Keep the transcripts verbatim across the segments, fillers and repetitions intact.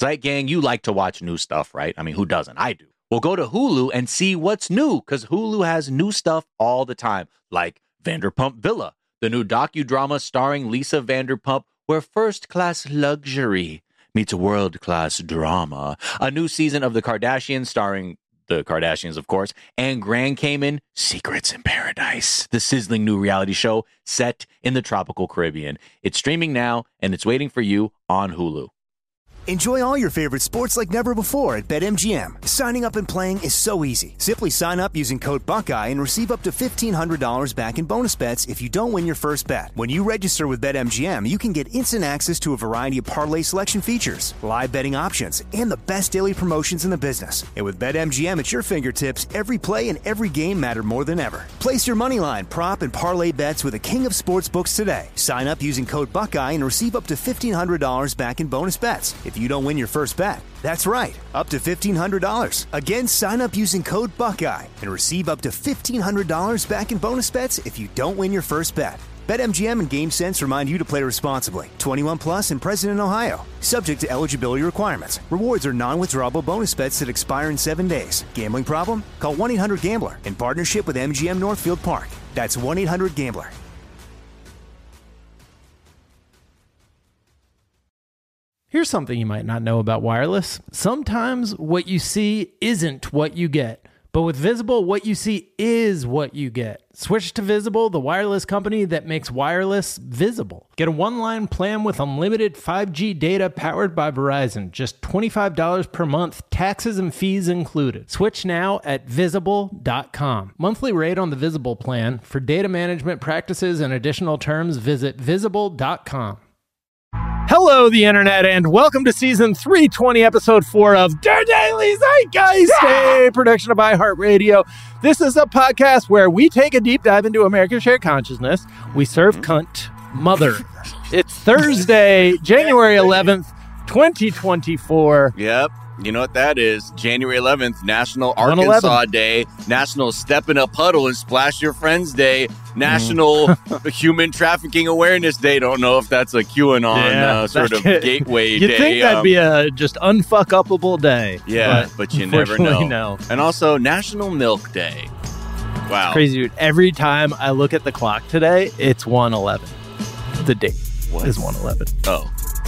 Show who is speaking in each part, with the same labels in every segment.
Speaker 1: Zeit Gang, you like to watch new stuff, right? I mean, who doesn't? I do. Well, go to Hulu and see what's new, because Hulu has new stuff all the time, like Vanderpump Villa, the new docudrama starring Lisa Vanderpump, where first-class luxury meets world-class drama. A new season of The Kardashians starring the Kardashians, of course, and Grand Cayman, Secrets in Paradise, the sizzling new reality show set in the tropical Caribbean. It's streaming now, and it's waiting for you on Hulu.
Speaker 2: Enjoy all your favorite sports like never before at BetMGM. Signing up and playing is so easy. Simply sign up using code Buckeye and receive up to fifteen hundred dollars back in bonus bets if you don't win your first bet. When you register with BetMGM, you can get instant access to a variety of parlay selection features, live betting options, and the best daily promotions in the business. And with BetMGM at your fingertips, every play and every game matter more than ever. Place your moneyline, prop, and parlay bets with the king of sportsbooks today. Sign up using code Buckeye and receive up to fifteen hundred dollars back in bonus bets if you don't win your first bet. That's right, up to fifteen hundred dollars. Again, sign up using code Buckeye and receive up to fifteen hundred dollars back in bonus bets if you don't win your first bet. BetMGM and GameSense remind you to play responsibly. twenty-one plus and present in Ohio. Subject to eligibility requirements. Rewards are non-withdrawable bonus bets that expire in seven days. Gambling problem? Call one eight hundred gambler in partnership with M G M Northfield Park. That's one eight hundred gambler.
Speaker 3: Here's something you might not know about wireless. Sometimes what you see isn't what you get. But with Visible, what you see is what you get. Switch to Visible, the wireless company that makes wireless visible. Get a one-line plan with unlimited five G data powered by Verizon. Just twenty-five dollars per month, taxes and fees included. Switch now at visible dot com. Monthly rate on the Visible plan. For data management practices and additional terms, visit visible dot com. Hello, the internet, and welcome to season three twenty, episode four of Der Daily Zeitgeist, a production of iHeartRadio. This is a podcast where we take a deep dive into America's shared consciousness. We serve cunt mother. It's Thursday, January eleventh, twenty twenty-four.
Speaker 4: Yep. You know what that is? January eleventh, National Arkansas Day, National Step in a Puddle and Splash Your Friends Day, National mm. Human Trafficking Awareness Day. Don't know if that's a QAnon yeah, uh, sort of gateway
Speaker 3: you'd
Speaker 4: day.
Speaker 3: You'd think that'd
Speaker 4: um,
Speaker 3: be a just unfuck-upable day.
Speaker 4: Yeah, but, but you never know.
Speaker 3: No.
Speaker 4: And also National Milk Day. Wow.
Speaker 3: It's crazy, dude. Every time I look at the clock today, it's one eleven. The date what? is one eleven.
Speaker 4: Oh.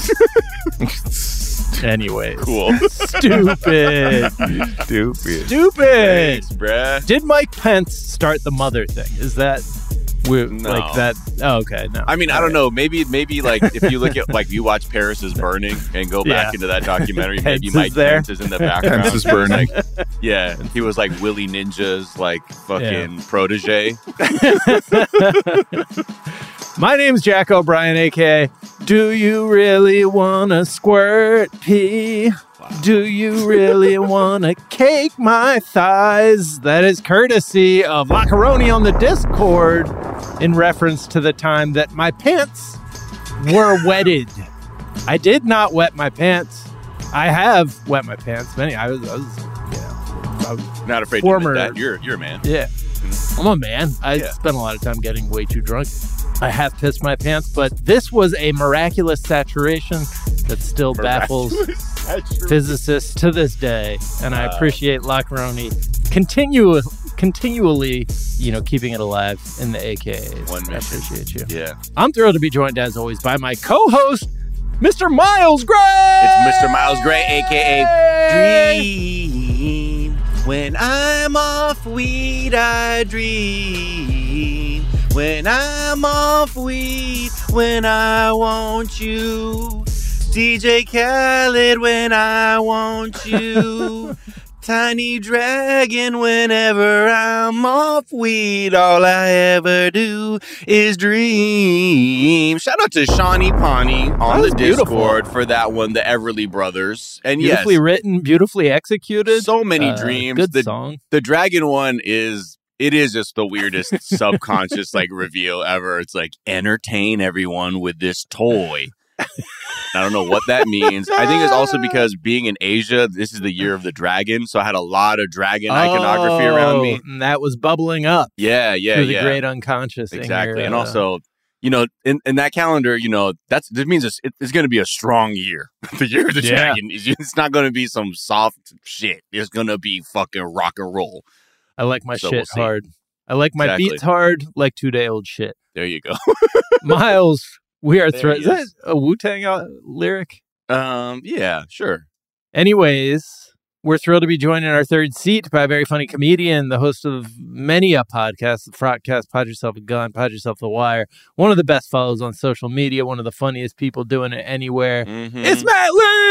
Speaker 3: Anyways.
Speaker 4: Cool.
Speaker 3: Stupid.
Speaker 4: Stupid.
Speaker 3: Stupid.
Speaker 4: Thanks, bruh.
Speaker 3: Did Mike Pence start the mother thing? Is that weird?
Speaker 4: No.
Speaker 3: Like that? Oh, okay. No.
Speaker 4: I mean, All I don't right. know. Maybe, maybe like if you look at like you watch Paris is Burning and go back yeah. into that documentary, maybe Mike
Speaker 3: there.
Speaker 4: Pence is in the background.
Speaker 5: Pence is burning.
Speaker 4: Like, yeah, he was like Willie Ninja's like fucking yeah. protege.
Speaker 3: My name's Jack O'Brien, a k a. Do you really want to squirt pee? Wow. Do you really want to cake my thighs? That is courtesy of Macaroni on the Discord in reference to the time that my pants were wetted. I did not wet my pants. I have wet my pants. Many. I was, I was, you know, I was
Speaker 4: not afraid
Speaker 3: former,
Speaker 4: to admit that. You're, you're a man.
Speaker 3: Yeah. I'm a man. I
Speaker 4: yeah.
Speaker 3: spent a lot of time getting way too drunk. I have pissed my pants, but this was a miraculous saturation that still baffles physicists to this day. And I appreciate Lacaroni continue, continually, you know, keeping it alive in the A K As.
Speaker 4: One mission.
Speaker 3: I appreciate you.
Speaker 4: Yeah.
Speaker 3: I'm thrilled to be joined, as always, by my co-host, Mister Miles Gray!
Speaker 4: It's Mister Miles Gray, a k a. Dream. When I'm off weed, I dream. When I'm off weed, when I want you. D J Khaled, when I want you. Tiny Dragon, whenever I'm off weed, all I ever do is dream. Shout out to Shawnee Pawnee on the Discord beautiful. for that one, the Everly Brothers. And
Speaker 3: beautifully
Speaker 4: yes,
Speaker 3: written, beautifully executed.
Speaker 4: So many
Speaker 3: uh,
Speaker 4: dreams.
Speaker 3: Good
Speaker 4: the,
Speaker 3: song.
Speaker 4: The Dragon one is... It is just the weirdest subconscious like reveal ever. It's like, entertain everyone with this toy. I don't know what that means. I think it's also because being in Asia, this is the year of the dragon. So I had a lot of dragon oh, iconography around me.
Speaker 3: And that was bubbling up.
Speaker 4: Yeah, yeah,
Speaker 3: through
Speaker 4: yeah.
Speaker 3: the great unconscious.
Speaker 4: Exactly.
Speaker 3: Your,
Speaker 4: and
Speaker 3: uh,
Speaker 4: also, you know, in, in that calendar, you know, that's that means it's, it's going to be a strong year. The year of the
Speaker 3: Yeah.
Speaker 4: dragon. Is, it's not going to be some soft shit. It's going to be fucking rock and roll.
Speaker 3: I like my
Speaker 4: So
Speaker 3: shit
Speaker 4: we'll see.
Speaker 3: hard. I like my
Speaker 4: Exactly.
Speaker 3: beats hard, like two day old shit.
Speaker 4: There you go.
Speaker 3: Miles, we are
Speaker 4: There
Speaker 3: thrilled.
Speaker 4: he
Speaker 3: Is that
Speaker 4: is.
Speaker 3: a Wu-Tang uh, lyric?
Speaker 4: um, yeah, sure.
Speaker 3: Anyways, we're thrilled to be joined in our third seat by a very funny comedian, the host of many a podcast, the Frotcast, Pod Yourself a Gun, Pod Yourself the Wire, one of the best follows on social media, one of the funniest people doing it anywhere.
Speaker 4: Mhm.
Speaker 3: It's Matt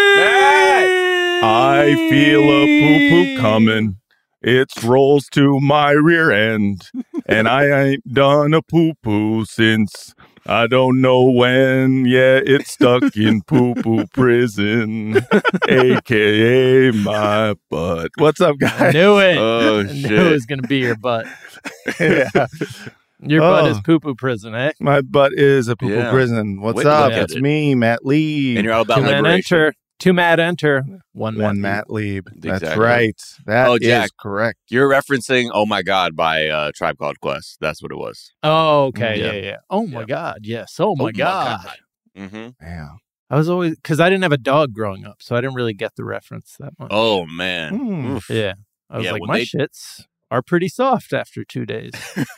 Speaker 3: Lee!
Speaker 5: I feel a poo-poo coming. It rolls to my rear end. And I ain't done a poo-poo since I don't know when. Yeah, it's stuck in poo-poo prison, a k a my butt. What's up,
Speaker 3: I
Speaker 5: guys?
Speaker 3: knew it.
Speaker 4: Oh,
Speaker 3: I knew
Speaker 4: shit.
Speaker 3: it was going to be your butt.
Speaker 5: Yeah.
Speaker 3: Your butt
Speaker 5: Oh.
Speaker 3: is poo-poo prison, eh?
Speaker 5: My butt is a poo-poo
Speaker 4: Yeah.
Speaker 5: prison. What's
Speaker 4: Way to
Speaker 5: up?
Speaker 4: look at
Speaker 5: It's
Speaker 4: it.
Speaker 5: me, Matt Lee.
Speaker 4: And you're all about
Speaker 3: Two man
Speaker 4: liberation.
Speaker 3: enter. Two Matt enter. One Matt.
Speaker 5: One
Speaker 3: leave.
Speaker 5: Matt Lieb. That's
Speaker 4: Exactly.
Speaker 5: right. That
Speaker 4: Oh,
Speaker 5: is
Speaker 4: Jack.
Speaker 5: correct.
Speaker 4: You're referencing "Oh My God" by uh, Tribe Called Quest. That's what it was.
Speaker 3: Oh, okay.
Speaker 4: Yeah.
Speaker 3: Yeah, yeah. Oh, my
Speaker 4: Yeah.
Speaker 3: God. Yes. Oh, my
Speaker 4: Oh my
Speaker 3: God.
Speaker 4: God. Mm-hmm.
Speaker 5: Yeah.
Speaker 3: I was always, because I didn't have a dog growing up, so I didn't really get the reference that much.
Speaker 4: Oh man.
Speaker 5: Hmm.
Speaker 4: Oof.
Speaker 3: Yeah. I was
Speaker 4: Yeah,
Speaker 3: like,
Speaker 4: when
Speaker 3: my
Speaker 4: they-
Speaker 3: shits are pretty soft after two days.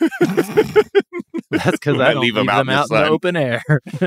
Speaker 3: That's because
Speaker 4: When
Speaker 3: I
Speaker 4: I
Speaker 3: don't
Speaker 4: leave
Speaker 3: leave
Speaker 4: 'em
Speaker 3: them
Speaker 4: out
Speaker 3: out
Speaker 4: in
Speaker 3: in
Speaker 4: the
Speaker 3: the
Speaker 4: sun.
Speaker 3: open air.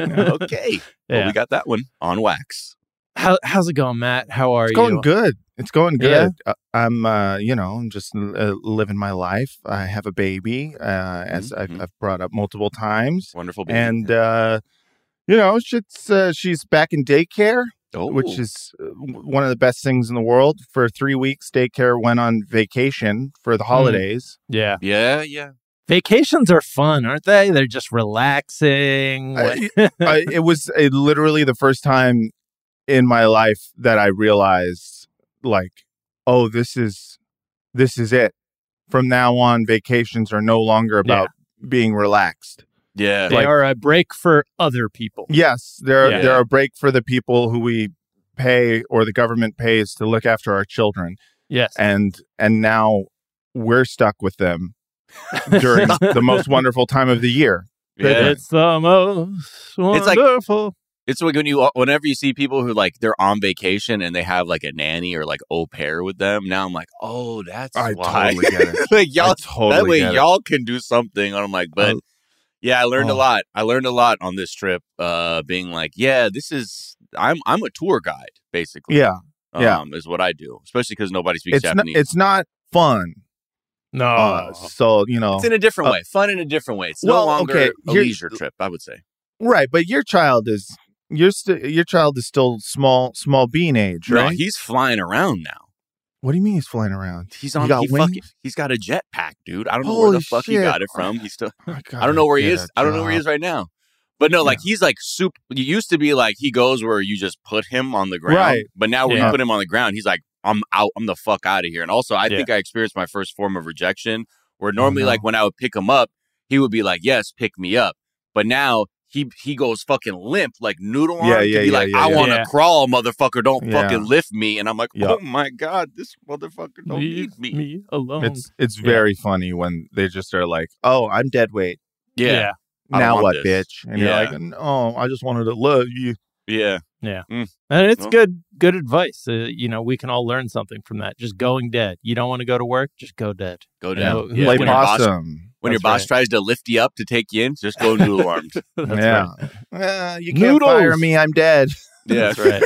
Speaker 4: Okay. Well,
Speaker 3: Yeah.
Speaker 4: we got that one on wax.
Speaker 3: How, how's it going, Matt? How are
Speaker 5: It's
Speaker 3: you?
Speaker 5: going good. It's going
Speaker 3: Yeah?
Speaker 5: good. Uh, I'm, uh, you know, I'm just uh, living my life. I have a baby, uh, as I've,
Speaker 4: Mhm.
Speaker 5: I've brought up multiple times,
Speaker 4: Wonderful. Baby.
Speaker 5: and uh, you know, she's uh, she's back in daycare,
Speaker 4: oh,
Speaker 5: which is uh, w- one of the best things in the world. For three weeks, daycare went on vacation for the holidays.
Speaker 3: Yeah.
Speaker 4: yeah, yeah.
Speaker 3: Vacations are fun, aren't they? They're just relaxing.
Speaker 5: I- I, it was uh, literally the first time in my life that I realized, like, oh, this is this is it. From now on, vacations are no longer about being relaxed.
Speaker 4: Yeah.
Speaker 3: they
Speaker 5: like-
Speaker 3: are a break for other people.
Speaker 5: Yes, they're
Speaker 3: Yeah.
Speaker 5: they're a break for the people who we pay or the government pays to look after our children,
Speaker 3: Yes.
Speaker 5: and and now we're stuck with them during the most wonderful time of the year.
Speaker 4: yeah.
Speaker 3: It's the most
Speaker 4: It's like-
Speaker 3: wonderful.
Speaker 4: It's like when you, whenever you see people who like they're on vacation and they have like a nanny or like au pair with them. Now I'm like, oh, that's
Speaker 5: I
Speaker 4: why.
Speaker 5: totally get it.
Speaker 4: like y'all,
Speaker 5: I totally
Speaker 4: that way
Speaker 5: get it.
Speaker 4: y'all can do something. And I'm like, but
Speaker 5: Uh,
Speaker 4: yeah, I learned a
Speaker 5: oh.
Speaker 4: lot. I learned a lot on this trip. Uh, being like, yeah, this is I'm I'm a tour guide basically.
Speaker 5: Yeah,
Speaker 4: um,
Speaker 5: yeah.
Speaker 4: is what I do, especially because nobody speaks
Speaker 5: it's not,
Speaker 4: Japanese.
Speaker 5: it's not fun.
Speaker 3: No.
Speaker 5: Uh, so you know,
Speaker 4: It's in a different
Speaker 5: uh,
Speaker 4: way, fun in a different way. It's
Speaker 5: well,
Speaker 4: no longer
Speaker 5: okay,
Speaker 4: a
Speaker 5: here-
Speaker 4: leisure trip, I would say.
Speaker 5: right? But your child is your st- your child is still small small bean age,
Speaker 4: No,
Speaker 5: right?
Speaker 4: he's flying around now.
Speaker 5: What do you mean he's flying around?
Speaker 4: He's
Speaker 5: He
Speaker 4: on.
Speaker 5: got
Speaker 4: he fucking,
Speaker 5: wings?
Speaker 4: he's got a jetpack, dude. I don't know where
Speaker 5: Holy
Speaker 4: the fuck he
Speaker 5: shit.
Speaker 4: got it from. He's still.
Speaker 5: I
Speaker 4: I don't know where he
Speaker 5: gotta
Speaker 4: is.
Speaker 5: get
Speaker 4: I
Speaker 5: a
Speaker 4: don't know where he
Speaker 5: job.
Speaker 4: is right now. But no, like he's like soup. It used to be like he goes where you just put him on the ground.
Speaker 5: Right.
Speaker 4: But now when
Speaker 3: Yeah.
Speaker 4: you put him on the ground, he's like, I'm out. I'm the fuck out of here. And also, I
Speaker 3: Yeah.
Speaker 4: think I experienced my first form of rejection where normally,
Speaker 5: no.
Speaker 4: like when I would pick him up, he would be like, yes, pick me up. But now he he goes fucking limp, like noodle arm,
Speaker 5: Yeah,
Speaker 4: to
Speaker 5: yeah,
Speaker 4: be
Speaker 5: yeah,
Speaker 4: like,
Speaker 5: yeah,
Speaker 4: I
Speaker 5: yeah.
Speaker 4: want to
Speaker 3: Yeah.
Speaker 4: crawl, motherfucker. Don't
Speaker 5: Yeah.
Speaker 4: fucking lift me. And I'm like,
Speaker 5: Yeah.
Speaker 4: oh my God, this motherfucker don't
Speaker 3: Leave
Speaker 4: need me.
Speaker 3: me alone.
Speaker 5: It's it's
Speaker 3: Yeah.
Speaker 5: very funny when they just are like, "Oh, I'm dead weight.
Speaker 4: Yeah. I don't
Speaker 5: Now
Speaker 4: want
Speaker 5: what,
Speaker 4: this."
Speaker 5: bitch?" And
Speaker 4: Yeah.
Speaker 5: you're like, "No, I just wanted to love you."
Speaker 4: Yeah.
Speaker 3: And it's
Speaker 4: Well-
Speaker 3: good good advice. Uh, you know, we can all learn something from that. Just going dead. You don't want to go to work, just go dead.
Speaker 4: Go
Speaker 3: Yeah.
Speaker 4: down.
Speaker 3: Yeah.
Speaker 5: Play
Speaker 4: When your boss,
Speaker 5: possum.
Speaker 4: when your
Speaker 3: That's
Speaker 4: boss
Speaker 3: right.
Speaker 4: tries to lift you up to take you in, just go noodle armed.
Speaker 3: That's
Speaker 5: yeah.
Speaker 3: right.
Speaker 5: Uh, you can't
Speaker 3: Noodles.
Speaker 5: fire me. I'm dead.
Speaker 4: Yeah.
Speaker 3: That's right.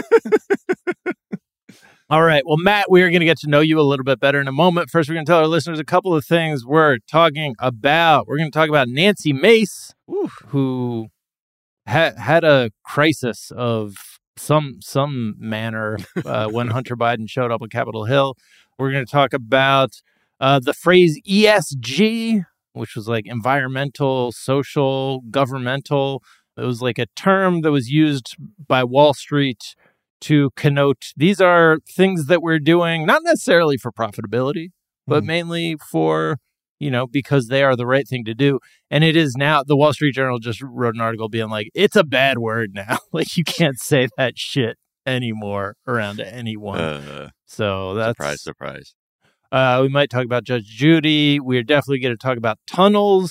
Speaker 3: All right. Well, Matt, we are going to get to know you a little bit better in a moment. First, we're going to tell our listeners a couple of things we're talking about. We're going to talk about Nancy Mace, who ha- had a crisis of some some manner uh, when Hunter Biden showed up on Capitol Hill. We're going to talk about uh, the phrase E S G, which was like environmental, social, governmental. It was like a term that was used by Wall Street to connote these are things that we're doing, not necessarily for profitability, but
Speaker 5: Mhm.
Speaker 3: mainly for, you know, because they are the right thing to do. And it is now, the Wall Street Journal just wrote an article being like, it's a bad word now. Like, you can't say that shit anymore around anyone.
Speaker 4: Uh,
Speaker 3: so that's,
Speaker 4: surprise, surprise.
Speaker 3: uh, we might talk about Judge Judy. We're definitely going to talk about tunnels.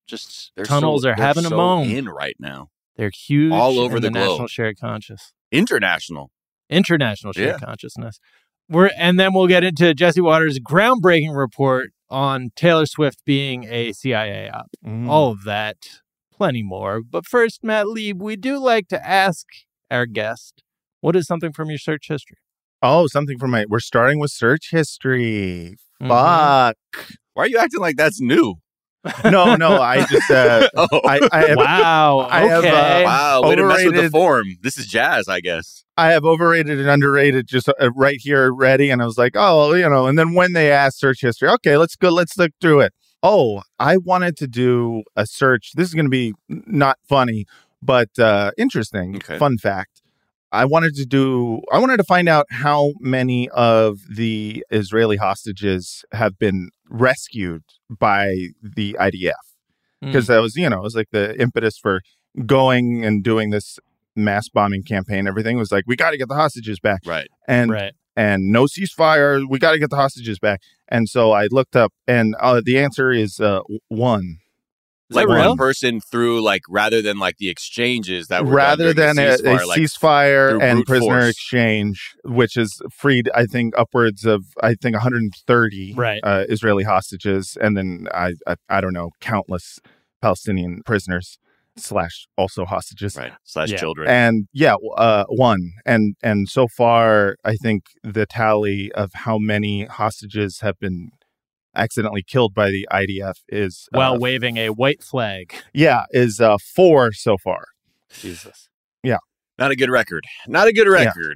Speaker 3: just
Speaker 4: They're
Speaker 3: tunnels
Speaker 4: so,
Speaker 3: are
Speaker 4: they're
Speaker 3: having
Speaker 4: so
Speaker 3: a moan.
Speaker 4: in right now.
Speaker 3: They're huge
Speaker 4: all over
Speaker 3: in
Speaker 4: the
Speaker 3: the,
Speaker 4: globe.
Speaker 3: national shared conscious,
Speaker 4: International.
Speaker 3: international shared
Speaker 4: Yeah.
Speaker 3: consciousness. We're and then we'll get into Jesse Waters' groundbreaking report on Taylor Swift being a C I A op.
Speaker 5: Mm.
Speaker 3: All of that, plenty more. But first, Matt Lieb, we do like to ask our guest, what is something from your search history?
Speaker 5: Oh, something from my. We're starting with search history.
Speaker 3: Mhm.
Speaker 5: Fuck.
Speaker 4: Why are you acting like that's new?
Speaker 5: No, no. I just. Uh,
Speaker 4: Oh.
Speaker 5: I, I have.
Speaker 3: Wow.
Speaker 5: I have, uh,
Speaker 3: Okay.
Speaker 4: Wow, way to mess with the
Speaker 5: Overrated.
Speaker 4: form. This is jazz, I guess.
Speaker 5: I have overrated and underrated just uh, right here ready. And I was like, oh, you know, and then when they asked search history, okay, let's go, let's look through it. Oh, I wanted to do a search. This is going to be not funny, but uh, interesting.
Speaker 4: Okay.
Speaker 5: Fun fact. I wanted to do, I wanted to find out how many of the Israeli hostages have been rescued by the I D F. Because that was, you know, it was like the impetus for going and doing this mass bombing campaign. Everything was like, we got to get the hostages back.
Speaker 4: Right.
Speaker 5: And
Speaker 3: Right.
Speaker 5: and no ceasefire. We got to get the hostages back. And so I looked up, and uh, the answer is uh, one.
Speaker 3: Is
Speaker 4: Like
Speaker 3: that real?
Speaker 4: one person through, like, rather than like the exchanges that were
Speaker 5: Rather
Speaker 4: done
Speaker 5: than
Speaker 4: during
Speaker 5: a,
Speaker 4: the
Speaker 5: a
Speaker 4: ceasefire, like,
Speaker 5: ceasefire
Speaker 4: through
Speaker 5: and
Speaker 4: brute
Speaker 5: prisoner
Speaker 4: force.
Speaker 5: exchange, which has freed, I think, upwards of, I think, one hundred thirty
Speaker 3: Right.
Speaker 5: uh, Israeli hostages, and then I, I, I don't know, countless Palestinian prisoners slash also hostages.
Speaker 4: right, slash
Speaker 3: Yeah.
Speaker 4: children.
Speaker 5: And yeah, uh, one. And and so far, I think the tally of how many hostages have been accidentally killed by the I D F is
Speaker 3: While
Speaker 5: uh,
Speaker 3: waving a white flag.
Speaker 5: yeah, is uh, four so far.
Speaker 3: Jesus.
Speaker 4: Not a good record. Not a good record.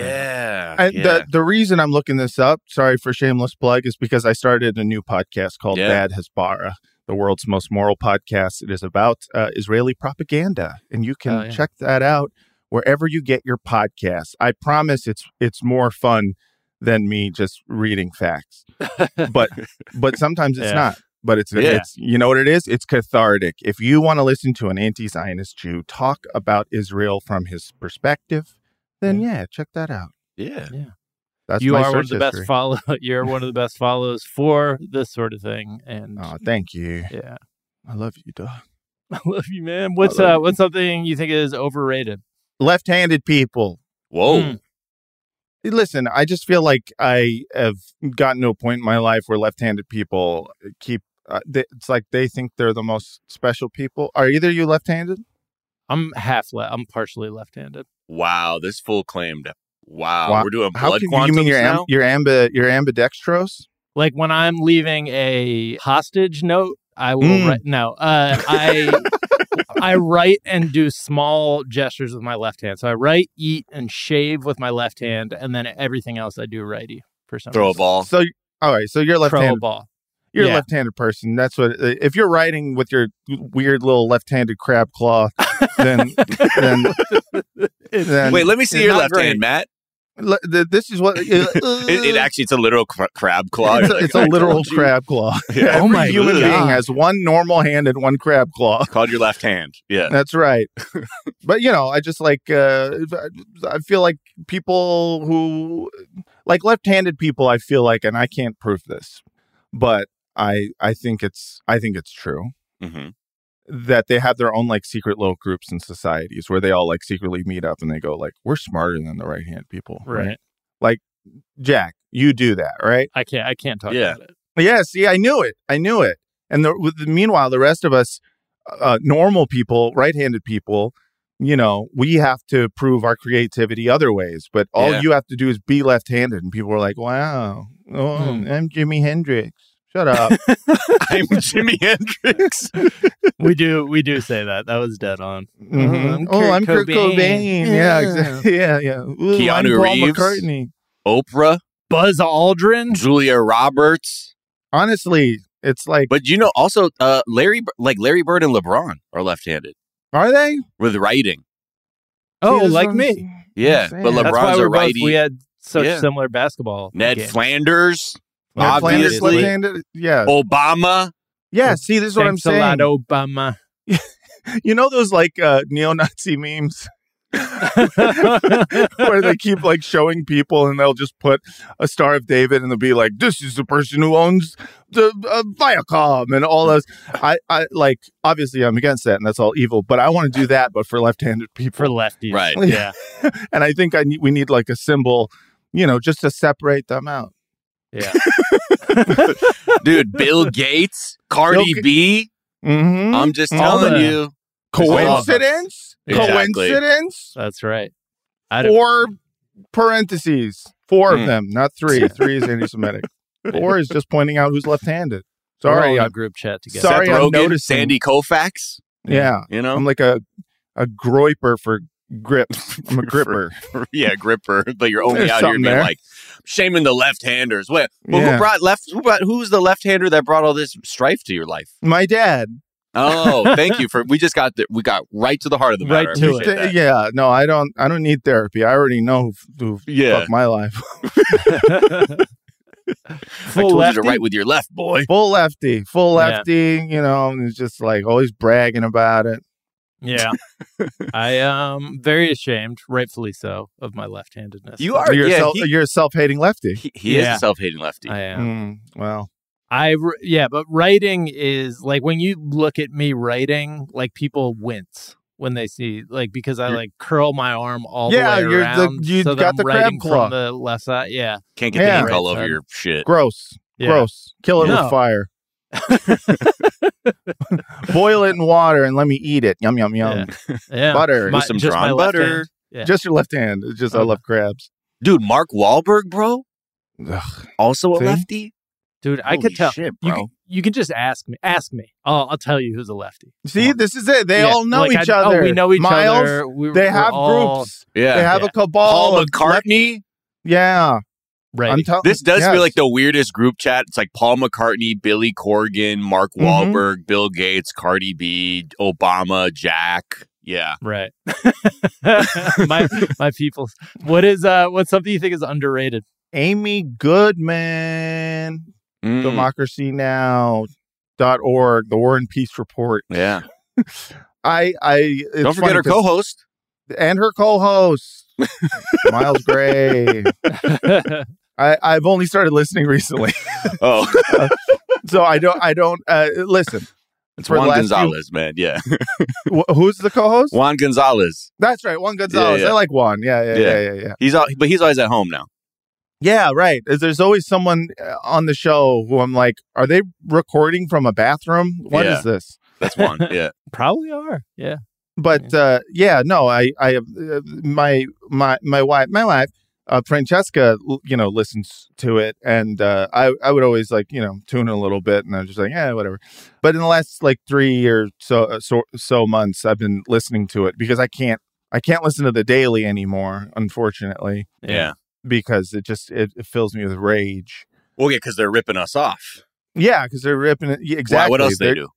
Speaker 4: Yeah.
Speaker 5: And
Speaker 4: yeah.
Speaker 5: the the reason I'm looking this up, sorry for shameless plug, is because I started a new podcast called
Speaker 4: Yeah.
Speaker 5: Bad Hasbara, the world's most moral podcast. It is about uh, Israeli propaganda, and you can
Speaker 3: Oh, yeah.
Speaker 5: check that out wherever you get your podcasts. I promise it's it's more fun than me just reading facts, but but sometimes it's
Speaker 3: Yeah.
Speaker 5: not. But it's,
Speaker 4: Yeah.
Speaker 5: it's you know what it is? It's cathartic. If you want to listen to an anti-Zionist Jew talk about Israel from his perspective, then yeah, check that out.
Speaker 4: yeah.
Speaker 5: That's
Speaker 3: You
Speaker 5: my
Speaker 3: are one of
Speaker 5: search
Speaker 3: the best
Speaker 5: history.
Speaker 3: follow. You're one of the best follows for this sort of thing, and
Speaker 5: Oh, thank you.
Speaker 3: yeah,
Speaker 5: I love you, dog.
Speaker 3: I love you, man. What's
Speaker 5: love
Speaker 3: uh,
Speaker 5: you.
Speaker 3: what's something you think is overrated?
Speaker 5: Left-handed people.
Speaker 4: Whoa.
Speaker 3: Mm.
Speaker 5: Listen, I just feel like I have gotten to a point in my life where left-handed people keep. Uh, they, it's like they think they're the most special people. Are either you left-handed?
Speaker 3: I'm half left. I'm partially left-handed.
Speaker 4: Wow. This full claimed. Wow.
Speaker 5: Wow.
Speaker 4: We're doing
Speaker 5: How
Speaker 4: blood
Speaker 5: can
Speaker 4: quantums
Speaker 5: you mean you're am,
Speaker 4: now?
Speaker 5: you're ambi you're ambidextrose?
Speaker 3: Like when I'm leaving a hostage note, I will
Speaker 5: Mm.
Speaker 3: write. No, uh, I I write and do small gestures with my left hand. So I write, eat, and shave with my left hand, and then everything else I do righty for some
Speaker 4: Throw a
Speaker 3: reason.
Speaker 4: ball.
Speaker 5: So all right, so you're
Speaker 3: Throw a
Speaker 5: left-handed.
Speaker 3: ball.
Speaker 5: You're a
Speaker 3: Yeah.
Speaker 5: left-handed person. That's what. If you're writing with your weird little left-handed crab claw, then then, then
Speaker 4: Wait, let me see
Speaker 3: it's
Speaker 4: your
Speaker 3: not
Speaker 4: left
Speaker 3: great.
Speaker 4: hand, Matt.
Speaker 5: le- th- this is what it,
Speaker 4: It, it actually, it's a literal cra- crab claw.
Speaker 5: It's
Speaker 4: You're
Speaker 5: a,
Speaker 4: like,
Speaker 5: it's a
Speaker 4: "I
Speaker 5: literal
Speaker 4: told you."
Speaker 5: crab claw.
Speaker 4: Yeah.
Speaker 5: Every
Speaker 3: Oh my
Speaker 5: human
Speaker 3: God.
Speaker 5: being has one normal hand and one crab claw.
Speaker 4: Called your left hand. Yeah.
Speaker 5: That's right. But you know, I just like uh, I feel like people who like left-handed people. I feel like, and I can't prove this, but I I think it's I think it's true
Speaker 4: hmm
Speaker 5: that they have their own like secret little groups and societies where they all like secretly meet up and they go like, we're smarter than the right-hand people,
Speaker 3: Right.
Speaker 5: Jack, you do that, right?
Speaker 3: I can't. I can't talk
Speaker 4: Yeah.
Speaker 3: about it.
Speaker 5: Yeah, see, I knew it. I knew it. And the, with the, meanwhile, the rest of us, uh, normal people, right-handed people, you know, we have to prove our creativity other ways. But all
Speaker 4: Yeah.
Speaker 5: you have to do is be left-handed, and people are like, "Wow, oh,
Speaker 3: Hmm.
Speaker 5: I'm Jimi Hendrix. Shut up."
Speaker 4: I'm Jimi Hendrix.
Speaker 3: We do. We do say that. That was dead on.
Speaker 5: Mhm.
Speaker 3: I'm
Speaker 5: Oh,
Speaker 3: Kurt
Speaker 5: I'm Kurt
Speaker 3: Cobain.
Speaker 5: Cobain. Yeah,
Speaker 3: Yeah.
Speaker 5: exactly. Yeah, yeah. Ooh,
Speaker 4: Keanu
Speaker 5: I'm Paul
Speaker 4: Reeves.
Speaker 5: McCartney.
Speaker 4: Oprah,
Speaker 3: Buzz Aldrin.
Speaker 4: Julia Roberts.
Speaker 5: Honestly, it's like,
Speaker 4: But you know, also uh, Larry, like Larry Bird and LeBron are left-handed
Speaker 5: are they?
Speaker 4: with writing.
Speaker 3: Oh,
Speaker 5: See, this
Speaker 3: like
Speaker 5: one's-
Speaker 3: me.
Speaker 4: Yeah,
Speaker 5: I'm saying.
Speaker 4: but
Speaker 3: That's why
Speaker 4: LeBron's
Speaker 3: we're
Speaker 4: a
Speaker 3: both.
Speaker 4: righty.
Speaker 3: We had such
Speaker 4: Yeah.
Speaker 3: similar basketball.
Speaker 4: Ned
Speaker 3: games.
Speaker 4: Flanders,
Speaker 5: Ned Flanders
Speaker 4: obviously.
Speaker 5: left-handed? Yeah.
Speaker 4: Obama.
Speaker 5: Yeah, see, this is what I'm
Speaker 3: Thanks a lot,
Speaker 5: saying.
Speaker 3: Obama.
Speaker 5: You know those like uh, neo-Nazi memes where they keep like showing people and they'll just put a Star of David and they'll be like, this is the person who owns the uh, Viacom and all those. I, I like, obviously I'm against that and that's all evil, but I want to do that, but for left-handed people.
Speaker 3: For lefties.
Speaker 4: Right.
Speaker 3: Yeah.
Speaker 5: And I think I need, we need like a symbol, you know, just to separate them out.
Speaker 3: Yeah.
Speaker 4: Dude, Bill Gates, Cardi
Speaker 5: Bill
Speaker 4: B.
Speaker 5: Mm-hmm.
Speaker 4: I'm just
Speaker 3: All
Speaker 4: telling
Speaker 3: the-
Speaker 4: you.
Speaker 5: Coincidence?
Speaker 4: Exactly.
Speaker 5: Coincidence?
Speaker 3: That's right. I don't,
Speaker 5: Four parentheses. Four
Speaker 4: Mm.
Speaker 5: of them, not three. Three is anti-Semitic. Four is just pointing out who's left-handed.
Speaker 3: we're all
Speaker 5: Sorry,
Speaker 3: in a
Speaker 5: I'm,
Speaker 3: group chat together.
Speaker 5: Sorry,
Speaker 4: Seth
Speaker 5: I'm
Speaker 4: Rogen,
Speaker 5: noticing.
Speaker 4: Sandy Koufax.
Speaker 5: yeah.
Speaker 4: You know?
Speaker 5: I'm like a a groiper for grips. I'm a gripper.
Speaker 4: Yeah, gripper. But you're only
Speaker 5: There's
Speaker 4: out here
Speaker 5: something
Speaker 4: being
Speaker 5: there.
Speaker 4: like shaming the left-handers. Wait, well,
Speaker 5: Yeah.
Speaker 4: who brought left? Who brought? Who's the left-hander that brought all this strife to your life?
Speaker 5: My dad.
Speaker 4: Oh, thank you for. We just got the, we got right to the heart of the
Speaker 3: Right
Speaker 4: matter. I
Speaker 3: to
Speaker 4: appreciate
Speaker 3: it.
Speaker 4: that.
Speaker 5: Yeah, no, I don't. I don't need therapy. I already know who, who
Speaker 4: Yeah.
Speaker 5: fucked my life.
Speaker 4: I
Speaker 3: Full
Speaker 4: told
Speaker 3: lefty?
Speaker 4: you to write with your left, boy.
Speaker 5: Full lefty, full
Speaker 3: Yeah.
Speaker 5: lefty. You know, and it's just like always bragging about it.
Speaker 3: Yeah. I am very ashamed, rightfully so, of my left-handedness.
Speaker 4: You are.
Speaker 5: You're,
Speaker 4: yeah,
Speaker 5: self,
Speaker 4: he,
Speaker 5: you're a self-hating lefty.
Speaker 4: he, he
Speaker 3: Yeah.
Speaker 4: is a self-hating lefty.
Speaker 3: I am.
Speaker 5: Mm, well,
Speaker 3: I r- yeah, but writing is like when you look at me writing, like people wince when they see like because I like curl my arm all
Speaker 5: Yeah,
Speaker 3: the way
Speaker 5: you're the-
Speaker 3: around.
Speaker 5: you
Speaker 3: so that
Speaker 5: got
Speaker 3: I'm
Speaker 5: the crab
Speaker 3: writing
Speaker 5: claw.
Speaker 3: from the left side. Yeah,
Speaker 4: Can't get
Speaker 5: Yeah.
Speaker 4: the ink all
Speaker 3: Right
Speaker 4: over
Speaker 3: side.
Speaker 4: your shit.
Speaker 5: gross,
Speaker 3: Yeah.
Speaker 5: gross. Kill it
Speaker 3: No.
Speaker 5: with fire. Boil it in water and let me eat it. Yum yum yum.
Speaker 3: yeah.
Speaker 5: Butter.
Speaker 3: My-
Speaker 4: With some
Speaker 3: just my
Speaker 4: drawn
Speaker 3: left
Speaker 4: butter.
Speaker 3: hand. Yeah.
Speaker 5: Just your left hand. It's just I
Speaker 3: Okay.
Speaker 5: love crabs.
Speaker 4: Dude, Mark Wahlberg, bro.
Speaker 5: Ugh.
Speaker 4: Also a
Speaker 5: See?
Speaker 4: lefty.
Speaker 3: Dude, I
Speaker 4: Holy
Speaker 3: could tell.
Speaker 4: shit,
Speaker 3: you,
Speaker 4: bro.
Speaker 3: can, you can just ask me. Ask me. I'll, I'll tell you who's a lefty.
Speaker 5: See, this is it. They
Speaker 3: Yeah,
Speaker 5: all know
Speaker 3: like
Speaker 5: each
Speaker 3: I-
Speaker 5: other.
Speaker 3: Oh, we know each
Speaker 5: Miles,
Speaker 3: other. We,
Speaker 5: They
Speaker 3: we're
Speaker 5: have
Speaker 3: all-
Speaker 5: groups.
Speaker 4: Yeah.
Speaker 5: They have
Speaker 3: Yeah.
Speaker 5: a cabal.
Speaker 4: Paul
Speaker 5: of left-
Speaker 4: McCartney.
Speaker 5: yeah.
Speaker 3: Right.
Speaker 5: I'm telling.
Speaker 4: This does
Speaker 5: yes.
Speaker 4: feel like the weirdest group chat. It's like Paul McCartney, Billy Corgan, Mark
Speaker 5: Mhm.
Speaker 4: Wahlberg, Bill Gates, Cardi B, Obama, Jack. Yeah.
Speaker 3: Right. my my people. What is uh what's something you think is underrated?
Speaker 5: Amy Goodman.
Speaker 4: Mm,
Speaker 5: Democracy Now. Dot org. The War and Peace Report.
Speaker 4: yeah.
Speaker 5: I. I. It's
Speaker 4: Don't forget
Speaker 5: funny
Speaker 4: her
Speaker 5: 'cause-
Speaker 4: co-host.
Speaker 5: and her co-host Miles Gray. I, I've only started listening recently,
Speaker 4: Oh,
Speaker 5: so I don't. I don't uh, listen.
Speaker 4: it's
Speaker 5: For the
Speaker 4: Juan
Speaker 5: last few-
Speaker 4: Gonzalez, man. Yeah.
Speaker 5: Wh- who's the co-host?
Speaker 4: Juan Gonzalez.
Speaker 5: That's right, Juan Gonzalez.
Speaker 4: Yeah, yeah.
Speaker 5: I like Juan. Yeah, yeah,
Speaker 4: Yeah.
Speaker 5: yeah, yeah, yeah.
Speaker 4: He's all, but he's always at home now.
Speaker 5: Yeah, right. There's always someone uh, on the show who I'm like, are they recording from a bathroom? What is
Speaker 4: Yeah.
Speaker 5: this?
Speaker 4: That's Juan. Yeah.
Speaker 3: Probably are. Yeah.
Speaker 5: But uh, yeah, no, I, I, uh, my, my, my wife, my wife, uh, Francesca, l- you know, listens to it, and uh, I, I would always like, you know, tune in a little bit, and I was just like, yeah, whatever. But in the last like three or so, uh, so, so months, I've been listening to it because I can't, I can't listen to the daily anymore, unfortunately,
Speaker 4: Yeah.
Speaker 5: because it just it, it fills me with rage.
Speaker 4: Well, yeah, because they're ripping us off.
Speaker 5: Yeah, because they're ripping it. Yeah,
Speaker 4: Why,
Speaker 5: exactly.
Speaker 4: what else they
Speaker 5: They're-
Speaker 4: do?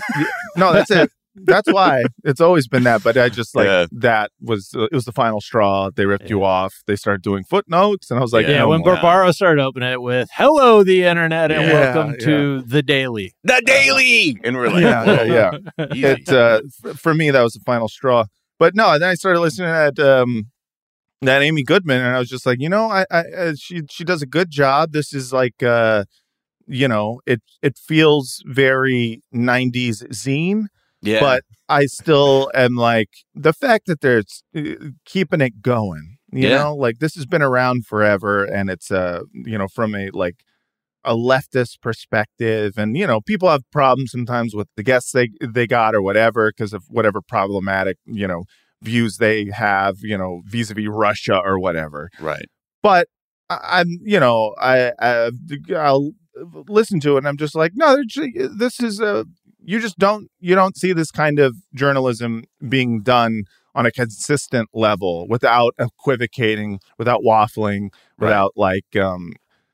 Speaker 5: No, that's it. That's why it's always been that. But I just like
Speaker 4: Yeah.
Speaker 5: that was it was the final straw. They ripped you off. They started doing footnotes, and I was like,
Speaker 3: yeah,
Speaker 5: no
Speaker 3: when
Speaker 5: more.
Speaker 3: Barbaro started opening it with "Hello, the internet, and
Speaker 5: Yeah,
Speaker 3: welcome to the Daily."
Speaker 4: The Daily, and we're like,
Speaker 5: Yeah,
Speaker 4: whoa,
Speaker 5: yeah, yeah.
Speaker 4: easy.
Speaker 5: It uh, f- for me that was the final straw. But no, then I started listening to that um, that Amy Goodman, and I was just like, you know, I, I uh, she she does a good job. This is like, uh, you know, it it feels very nineties zine.
Speaker 4: yeah.
Speaker 5: But I still am like the fact that they're uh, keeping it going, you
Speaker 4: Yeah.
Speaker 5: know, like this has been around forever, and it's uh, you know, from a like a leftist perspective, and you know, people have problems sometimes with the guests they they got or whatever because of whatever problematic, you know, views they have, you know, vis-a-vis Russia or whatever.
Speaker 4: right.
Speaker 5: But I, I'm, you know, I, I I'll listen to it, and I'm just like, no, they're ju- this is a you just don't you don't see this kind of journalism being done on a consistent level without equivocating, without waffling,
Speaker 4: Right.
Speaker 5: without like um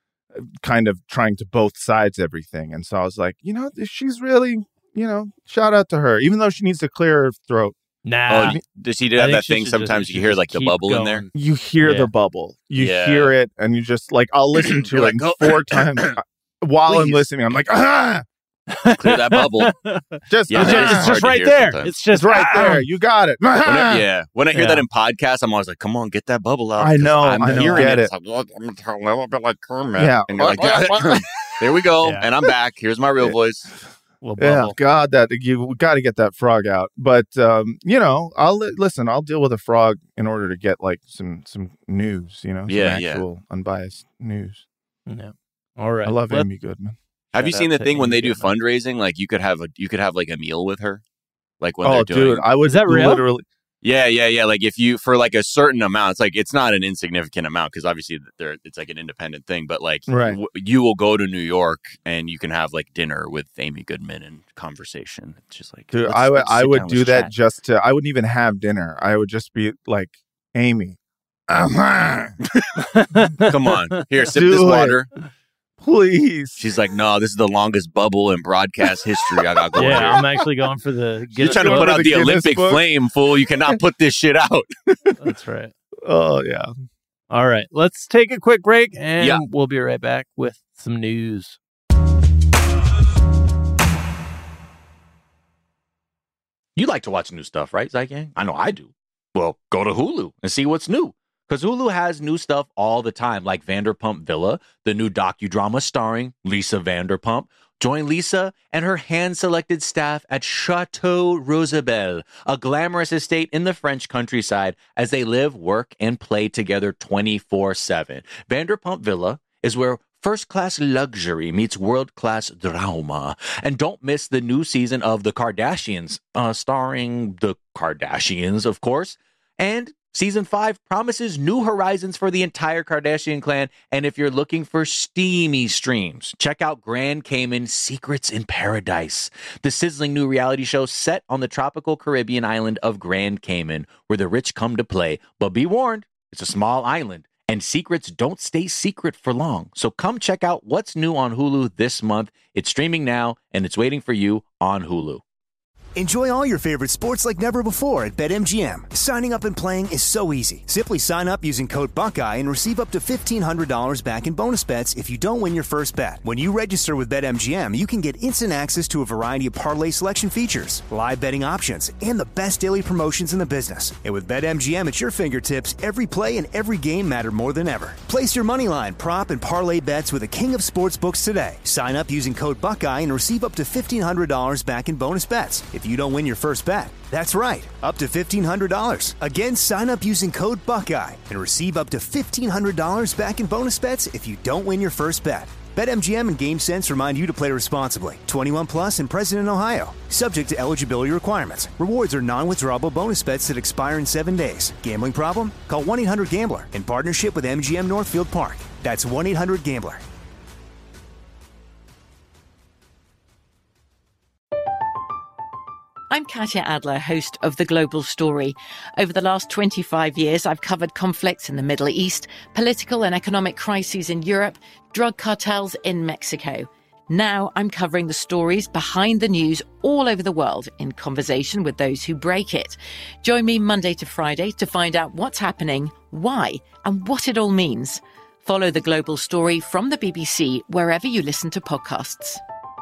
Speaker 5: kind of trying to both sides everything. And so I was like, you know, she's really, you know, shout out to her, even though she needs to clear her throat.
Speaker 3: Nah,
Speaker 4: Oh, does he do
Speaker 3: I
Speaker 4: have
Speaker 3: think
Speaker 4: that
Speaker 3: she
Speaker 4: thing?
Speaker 3: should
Speaker 4: Sometimes
Speaker 3: just-
Speaker 4: you hear
Speaker 3: just
Speaker 4: like the
Speaker 3: keep
Speaker 4: bubble in there.
Speaker 3: going.
Speaker 5: You hear
Speaker 3: Yeah.
Speaker 5: the bubble, you
Speaker 4: Yeah.
Speaker 5: hear it, and you just like I'll listen to
Speaker 4: You're
Speaker 5: it
Speaker 4: like, go-
Speaker 5: four times while I'm
Speaker 4: Please.
Speaker 5: listening. I'm like, ah,
Speaker 4: Clear that bubble.
Speaker 5: Just,
Speaker 4: Yeah,
Speaker 3: it's
Speaker 4: that is
Speaker 3: just,
Speaker 4: hard
Speaker 3: it's just
Speaker 4: to
Speaker 3: right
Speaker 4: hear
Speaker 3: there.
Speaker 4: sometimes.
Speaker 3: It's just
Speaker 5: it's right there. You got it.
Speaker 4: Whenever, yeah. When I hear
Speaker 3: Yeah.
Speaker 4: that in podcasts, I'm always like, come on, get that bubble out.
Speaker 5: I
Speaker 4: 'cause
Speaker 5: know,
Speaker 4: I'm
Speaker 5: I know.
Speaker 4: hearing
Speaker 5: Get
Speaker 4: it.
Speaker 5: it.
Speaker 4: It's like, well, I'm going to talk a little bit like Kermit.
Speaker 5: Yeah.
Speaker 4: And you're like, there we go.
Speaker 3: Yeah.
Speaker 4: And I'm back. Here's my real voice.
Speaker 3: Little
Speaker 5: Yeah,
Speaker 3: bubble.
Speaker 5: God, that you got to get that frog out. But um, you know, I'll li- listen. I'll deal with a frog in order to get like some some news. You know, some
Speaker 4: Yeah, yeah.
Speaker 5: actual unbiased news.
Speaker 3: Yeah. All right.
Speaker 5: I love
Speaker 3: Let-
Speaker 5: Amy Goodman.
Speaker 4: Have you
Speaker 3: Shout
Speaker 4: seen
Speaker 3: out
Speaker 4: the
Speaker 3: to
Speaker 4: thing when
Speaker 3: Amy
Speaker 4: they do
Speaker 3: Goodman.
Speaker 4: fundraising? Like you could have a you could have like a meal with her, like when
Speaker 5: Oh,
Speaker 4: they're doing.
Speaker 5: dude, I would
Speaker 3: Is that real?
Speaker 5: literally.
Speaker 4: Yeah, yeah, yeah. Like if you for like a certain amount, it's like it's not an insignificant amount because obviously they're it's like an independent thing. But like
Speaker 5: Right.
Speaker 4: w- you will go to New York and you can have like dinner with Amy Goodman and conversation. It's just like
Speaker 5: Dude,
Speaker 4: let's-
Speaker 5: I would
Speaker 4: let's
Speaker 5: I
Speaker 4: sit
Speaker 5: would
Speaker 4: down,
Speaker 5: do
Speaker 4: let's
Speaker 5: that
Speaker 4: chat.
Speaker 5: just to. I wouldn't even have dinner. I would just be like, Amy, uh-huh,
Speaker 4: Come on, here, sip
Speaker 5: Do
Speaker 4: this
Speaker 5: it.
Speaker 4: water.
Speaker 5: please.
Speaker 4: She's like, no, this is the longest bubble in broadcast history. I got going
Speaker 3: Yeah,
Speaker 4: here.
Speaker 3: I'm actually going for the.
Speaker 4: You're trying to
Speaker 5: go
Speaker 4: put
Speaker 5: to
Speaker 4: out
Speaker 5: the
Speaker 4: the
Speaker 5: Guinness
Speaker 4: Olympic
Speaker 5: book.
Speaker 4: flame, fool. You cannot put this shit out.
Speaker 3: That's right.
Speaker 5: Oh yeah.
Speaker 3: All right. Let's take a quick break and
Speaker 4: Yeah.
Speaker 3: we'll be right back with some news.
Speaker 1: You like to watch new stuff, right, Zygang? I know I do. Well, go to Hulu and see what's new. Because Hulu has new stuff all the time, like Vanderpump Villa, the new docudrama starring Lisa Vanderpump. Join Lisa and her hand-selected staff at Chateau Rosabelle, a glamorous estate in the French countryside, as they live, work, and play together twenty-four seven. Vanderpump Villa is where first-class luxury meets world-class drama. And don't miss the new season of The Kardashians, uh, starring the Kardashians, of course. And season five promises new horizons for the entire Kardashian clan. And if you're looking for steamy streams, check out Grand Cayman Secrets in Paradise, the sizzling new reality show set on the tropical Caribbean island of Grand Cayman, where the rich come to play. But be warned, it's a small island, and secrets don't stay secret for long. So come check out what's new on Hulu this month. It's streaming now, and it's waiting for you on Hulu.
Speaker 2: Enjoy all your favorite sports like never before at BetMGM. Signing up and playing is so easy. Simply sign up using code Buckeye and receive up to fifteen hundred dollars back in bonus bets if you don't win your first bet. When you register with BetMGM, you can get instant access to a variety of parlay selection features, live betting options, and the best daily promotions in the business. And with BetMGM at your fingertips, every play and every game matter more than ever. Place your moneyline, prop, and parlay bets with the king of sportsbooks today. Sign up using code Buckeye and receive up to fifteen hundred dollars back in bonus bets if you don't win your first bet. That's right, up to fifteen hundred dollars. Again, sign up using code Buckeye and receive up to fifteen hundred dollars back in bonus bets if you don't win your first bet. BetMGM and GameSense remind you to play responsibly. twenty-one plus and present in Ohio. Subject to eligibility requirements. Rewards are non-withdrawable bonus bets that expire in seven days. Gambling problem? Call one eight hundred gambler in partnership with M G M Northfield Park. That's one eight hundred gambler.
Speaker 6: I'm Katya Adler, host of The Global Story. Over the last twenty-five years, I've covered conflicts in the Middle East, political and economic crises in Europe, drug cartels in Mexico. Now I'm covering the stories behind the news all over the world in conversation with those who break it. Join me Monday to Friday to find out what's happening, why, and what it all means. Follow The Global Story from the B B C wherever you listen to podcasts.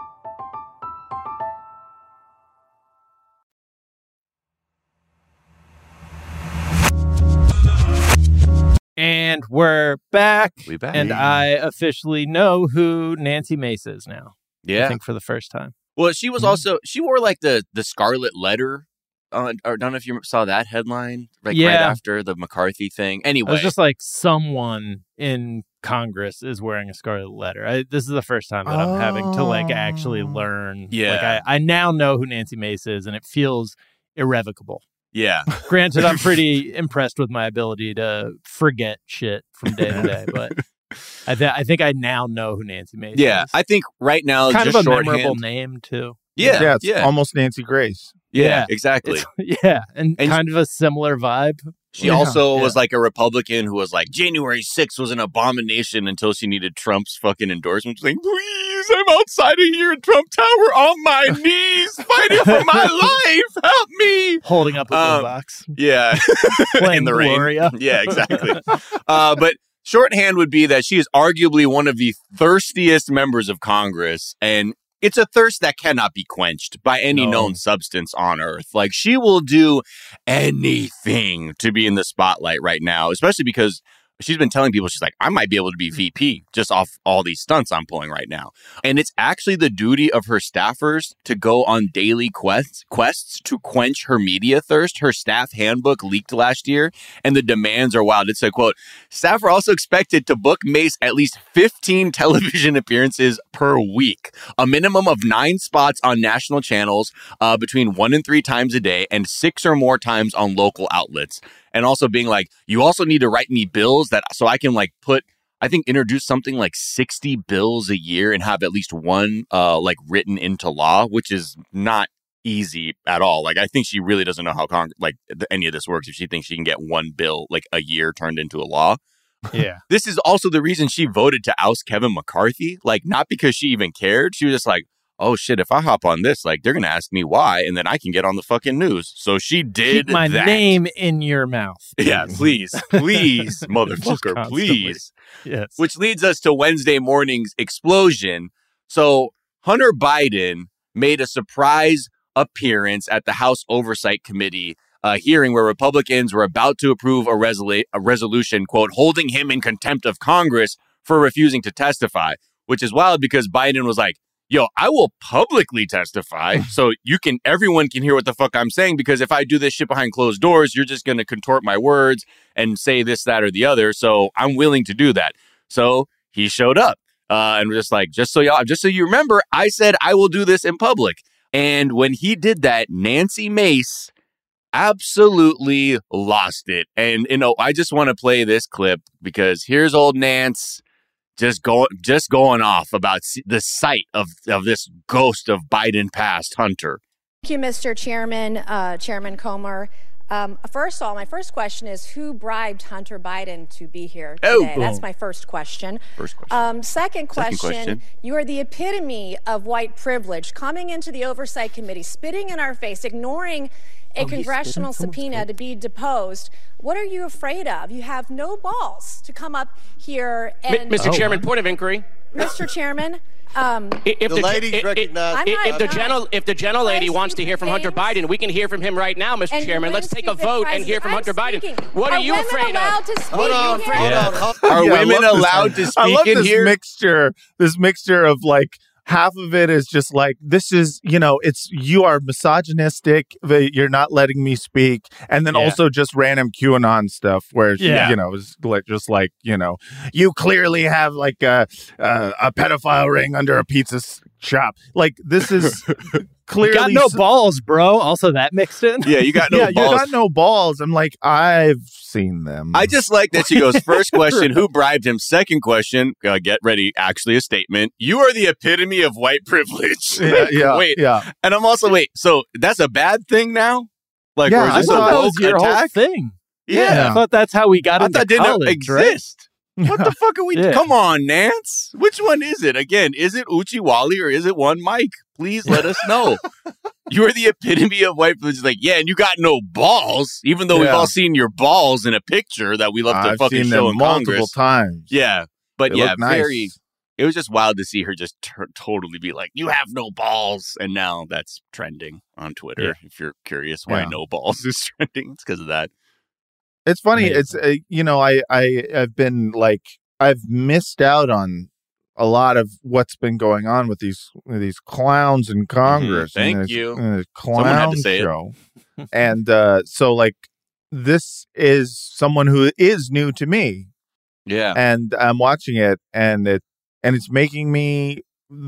Speaker 3: And we're back.
Speaker 4: We back.
Speaker 3: And I officially know who Nancy Mace is now. I
Speaker 4: Yeah.
Speaker 3: think for the first time.
Speaker 4: Well, she was
Speaker 3: Mhm.
Speaker 4: also she wore like the the Scarlet Letter. Uh, or I don't know if you saw that headline, like right
Speaker 3: Yeah.
Speaker 4: after the McCarthy thing.
Speaker 3: I
Speaker 4: Anyway,
Speaker 3: was just like, someone in Congress is wearing a scarlet letter. I, this is the first time that I'm having to like actually learn.
Speaker 4: Yeah.
Speaker 3: Like I, I now know who Nancy Mace is, and it feels irrevocable.
Speaker 4: yeah,
Speaker 3: Granted, I'm pretty impressed with my ability to forget shit from day to day, but I, th- I think I now know who Nancy Mace
Speaker 4: yeah.
Speaker 3: is.
Speaker 4: I think right now,
Speaker 3: Kind of
Speaker 4: just
Speaker 3: a memorable
Speaker 4: shorthand.
Speaker 3: name, too.
Speaker 4: Yeah,
Speaker 5: yeah, it's
Speaker 4: yeah,
Speaker 5: almost Nancy Grace.
Speaker 4: yeah,
Speaker 3: Yeah.
Speaker 4: exactly.
Speaker 3: It's, yeah, and,
Speaker 4: And
Speaker 3: kind of a similar vibe.
Speaker 4: She
Speaker 5: Yeah,
Speaker 4: also
Speaker 3: yeah.
Speaker 4: was like a Republican who was like, January sixth was an abomination until she neneeded Trump's fucking endorsement. She's like, please, I'm outside of here in Trump Tower on my knees fighting for my life. Help me.
Speaker 3: Holding up a
Speaker 4: Um,
Speaker 3: box,
Speaker 4: Yeah.
Speaker 3: playing
Speaker 4: in the
Speaker 3: Gloria.
Speaker 4: rain. Yeah, exactly. uh, but shorthand would be that she is arguably one of the thirstiest members of Congress. And it's a thirst that cannot be quenched by any
Speaker 3: No.
Speaker 4: known substance on earth. Like, she will do anything to be in the spotlight right now, especially because she's been telling people, she's like, I might be able to be V P just off all these stunts I'm pulling right now. And it's actually the duty of her staffers to go on daily quests, quests to quench her media thirst. Her staff handbook leaked last year, and the demands are wild. It said, quote, staff are also expected to book Mace at least fifteen television appearances per week, a minimum of nine spots on national channels uh, between one and three times a day, and six or more times on local outlets. And also being like, you also need to write me bills that so I can like put, I think, introduce something like sixty bills a year and have at least one uh, like written into law, which is not easy at all. Like, I think she really doesn't know how Cong- like th- any of this works if she thinks she can get one bill like a year turned into a law.
Speaker 3: Yeah.
Speaker 4: This is also the reason she voted to oust Kevin McCarthy. Like, not because she even cared. She was just like, oh shit, if I hop on this, like, they're going to ask me why, and then I can get on the fucking news. So she did
Speaker 3: Keep my
Speaker 4: that.
Speaker 3: name in your mouth.
Speaker 4: Yeah, please, please,
Speaker 3: Just
Speaker 4: motherfucker,
Speaker 3: constantly.
Speaker 4: please.
Speaker 3: Yes.
Speaker 4: Which leads us to Wednesday morning's explosion. So Hunter Biden made a surprise appearance at the House Oversight Committee uh, hearing where Republicans were about to approve a, resolu- a resolution, quote, holding him in contempt of Congress for refusing to testify, which is wild because Biden was like, yo, I will publicly testify so you can, everyone can hear what the fuck I'm saying, because if I do this shit behind closed doors, you're just going to contort my words and say this, that, or the other. So I'm willing to do that. So he showed up uh, and was just like, just so y'all, just so you remember, I said I will do this in public. And when he did that, Nancy Mace absolutely lost it. And, you know, I just want to play this clip because here's old Nance just going just going off about the sight of, of this ghost of Biden past Hunter.
Speaker 7: Thank you, Mister Chairman, uh, Chairman Comer. Um, first of all, my first question is, who bribed Hunter Biden to be here today?
Speaker 4: Oh,
Speaker 7: That's my first question.
Speaker 4: First question.
Speaker 7: Um, second question,
Speaker 4: Second question.
Speaker 7: You are the epitome of white privilege, coming into the Oversight Committee, spitting in our face, ignoring a
Speaker 3: Oh,
Speaker 7: congressional subpoena to be deposed. What are you afraid of? You have no balls to come up here and...
Speaker 8: Mister
Speaker 3: Oh,
Speaker 8: Chairman,
Speaker 3: wow.
Speaker 8: point of inquiry.
Speaker 7: Mister Chairman, um,
Speaker 8: I- If
Speaker 9: The
Speaker 8: the,
Speaker 9: ladies
Speaker 8: if,
Speaker 9: recognize-
Speaker 7: I'm
Speaker 8: if,
Speaker 7: not
Speaker 8: if the
Speaker 7: done.
Speaker 8: general, if the general lady
Speaker 7: Please
Speaker 8: wants to hear from Hunter
Speaker 7: things.
Speaker 8: Biden, we can hear from him right now, Mister
Speaker 7: and
Speaker 8: Chairman.
Speaker 7: you
Speaker 8: Let's take a
Speaker 7: stupid
Speaker 8: vote and hear
Speaker 7: president.
Speaker 8: from
Speaker 7: I'm
Speaker 8: Hunter Biden.
Speaker 7: speaking.
Speaker 8: What are,
Speaker 7: Are
Speaker 8: you
Speaker 7: women
Speaker 8: afraid
Speaker 7: allowed
Speaker 8: of?
Speaker 7: to speak
Speaker 9: Hold on,
Speaker 7: here?
Speaker 9: hold
Speaker 3: Yeah.
Speaker 9: on. Hold
Speaker 4: Are
Speaker 5: Yeah, I
Speaker 4: women
Speaker 5: love this-
Speaker 4: allowed to
Speaker 5: I
Speaker 4: speak
Speaker 5: love
Speaker 4: in
Speaker 5: this
Speaker 4: here?
Speaker 5: mixture, this mixture of like, half of it is just like, this is, you know, it's, you are misogynistic, but you're not letting me speak. And then
Speaker 3: Yeah.
Speaker 5: also just random QAnon stuff where, she,
Speaker 3: Yeah.
Speaker 5: you know, it's like, just like, you know, you clearly have like a, a, a pedophile ring under a pizza s- shop. Like, this is clearly.
Speaker 3: You got no
Speaker 5: s-
Speaker 3: balls, bro. Also, that mixed in.
Speaker 4: Yeah, you got no
Speaker 5: yeah, you
Speaker 4: balls.
Speaker 5: got no balls. I'm like, I've seen them.
Speaker 4: I just like that she goes, first question, who bribed him? Second question, uh, get ready, actually a statement. You are the epitome of white privilege.
Speaker 5: yeah, yeah,
Speaker 4: Wait,
Speaker 5: yeah.
Speaker 4: and I'm also, wait, so that's a bad thing now? Like,
Speaker 5: Yeah,
Speaker 4: or is
Speaker 5: I
Speaker 4: this a
Speaker 5: thought
Speaker 3: that
Speaker 4: woke
Speaker 3: was your whole
Speaker 4: attack?
Speaker 3: thing.
Speaker 4: Yeah.
Speaker 3: I thought that's how we got
Speaker 4: I
Speaker 3: into
Speaker 4: thought didn't
Speaker 3: college, right?
Speaker 4: exist. What the fuck are we?
Speaker 3: Yeah.
Speaker 4: Come on, Nance. Which one is it? Again, is it Uchi Wally or is it one Mike? Please let us know. You are the epitome of white privilege. Like, yeah, and you got no balls, even though we've
Speaker 5: Yeah.
Speaker 4: all seen your balls in a picture that we love to
Speaker 5: I've
Speaker 4: fucking
Speaker 5: seen
Speaker 4: show
Speaker 5: them
Speaker 4: in
Speaker 5: multiple
Speaker 4: Congress.
Speaker 5: times.
Speaker 4: Yeah, but
Speaker 5: They
Speaker 4: yeah,
Speaker 5: look nice.
Speaker 4: very. It was just wild to see her just t- totally be like, "You have no balls," and now that's trending on Twitter.
Speaker 3: Yeah.
Speaker 4: If you're curious why
Speaker 5: Yeah.
Speaker 4: no balls is trending, it's because of that.
Speaker 5: It's funny.
Speaker 3: Amazing.
Speaker 5: It's uh, you know, I I have been like, I've missed out on a lot of what's been going on with these with these clowns in Congress.
Speaker 4: Thank
Speaker 5: and this,
Speaker 4: you.
Speaker 5: uh,
Speaker 4: had
Speaker 5: clown
Speaker 4: to say it.
Speaker 5: show. And uh, so like, this is someone who is new to me,
Speaker 4: Yeah,
Speaker 5: and I'm watching it, and it and it's making me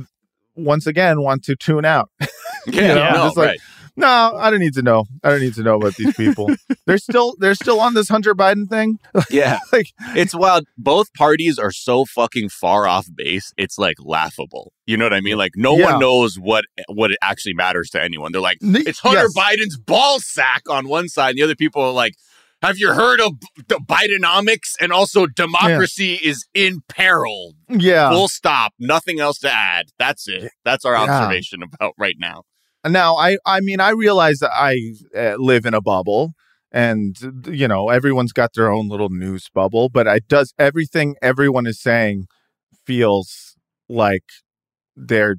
Speaker 5: once again want to tune out.
Speaker 4: yeah,
Speaker 5: know,
Speaker 4: no,
Speaker 5: just like-
Speaker 4: right.
Speaker 5: No, I don't need to know. I don't need to know about these people. they're still they're still on this Hunter Biden thing.
Speaker 4: Yeah,
Speaker 5: Like,
Speaker 4: it's wild. Both parties are so fucking far off base. It's like laughable. You know what I mean? Like no
Speaker 5: Yeah.
Speaker 4: one knows what what it actually matters to anyone. They're like,
Speaker 5: N-
Speaker 4: it's Hunter
Speaker 5: yes.
Speaker 4: Biden's ball sack on one side, and the other people are like, have you heard of the Bidenomics? And also, democracy is in peril.
Speaker 5: yeah.
Speaker 4: Full stop. Nothing else to add. That's it. That's our
Speaker 5: Yeah.
Speaker 4: observation about right now.
Speaker 5: Now, I, I mean, I realize that I uh, live in a bubble, and you know, everyone's got their own little news bubble. But it does everything everyone is saying feels like they're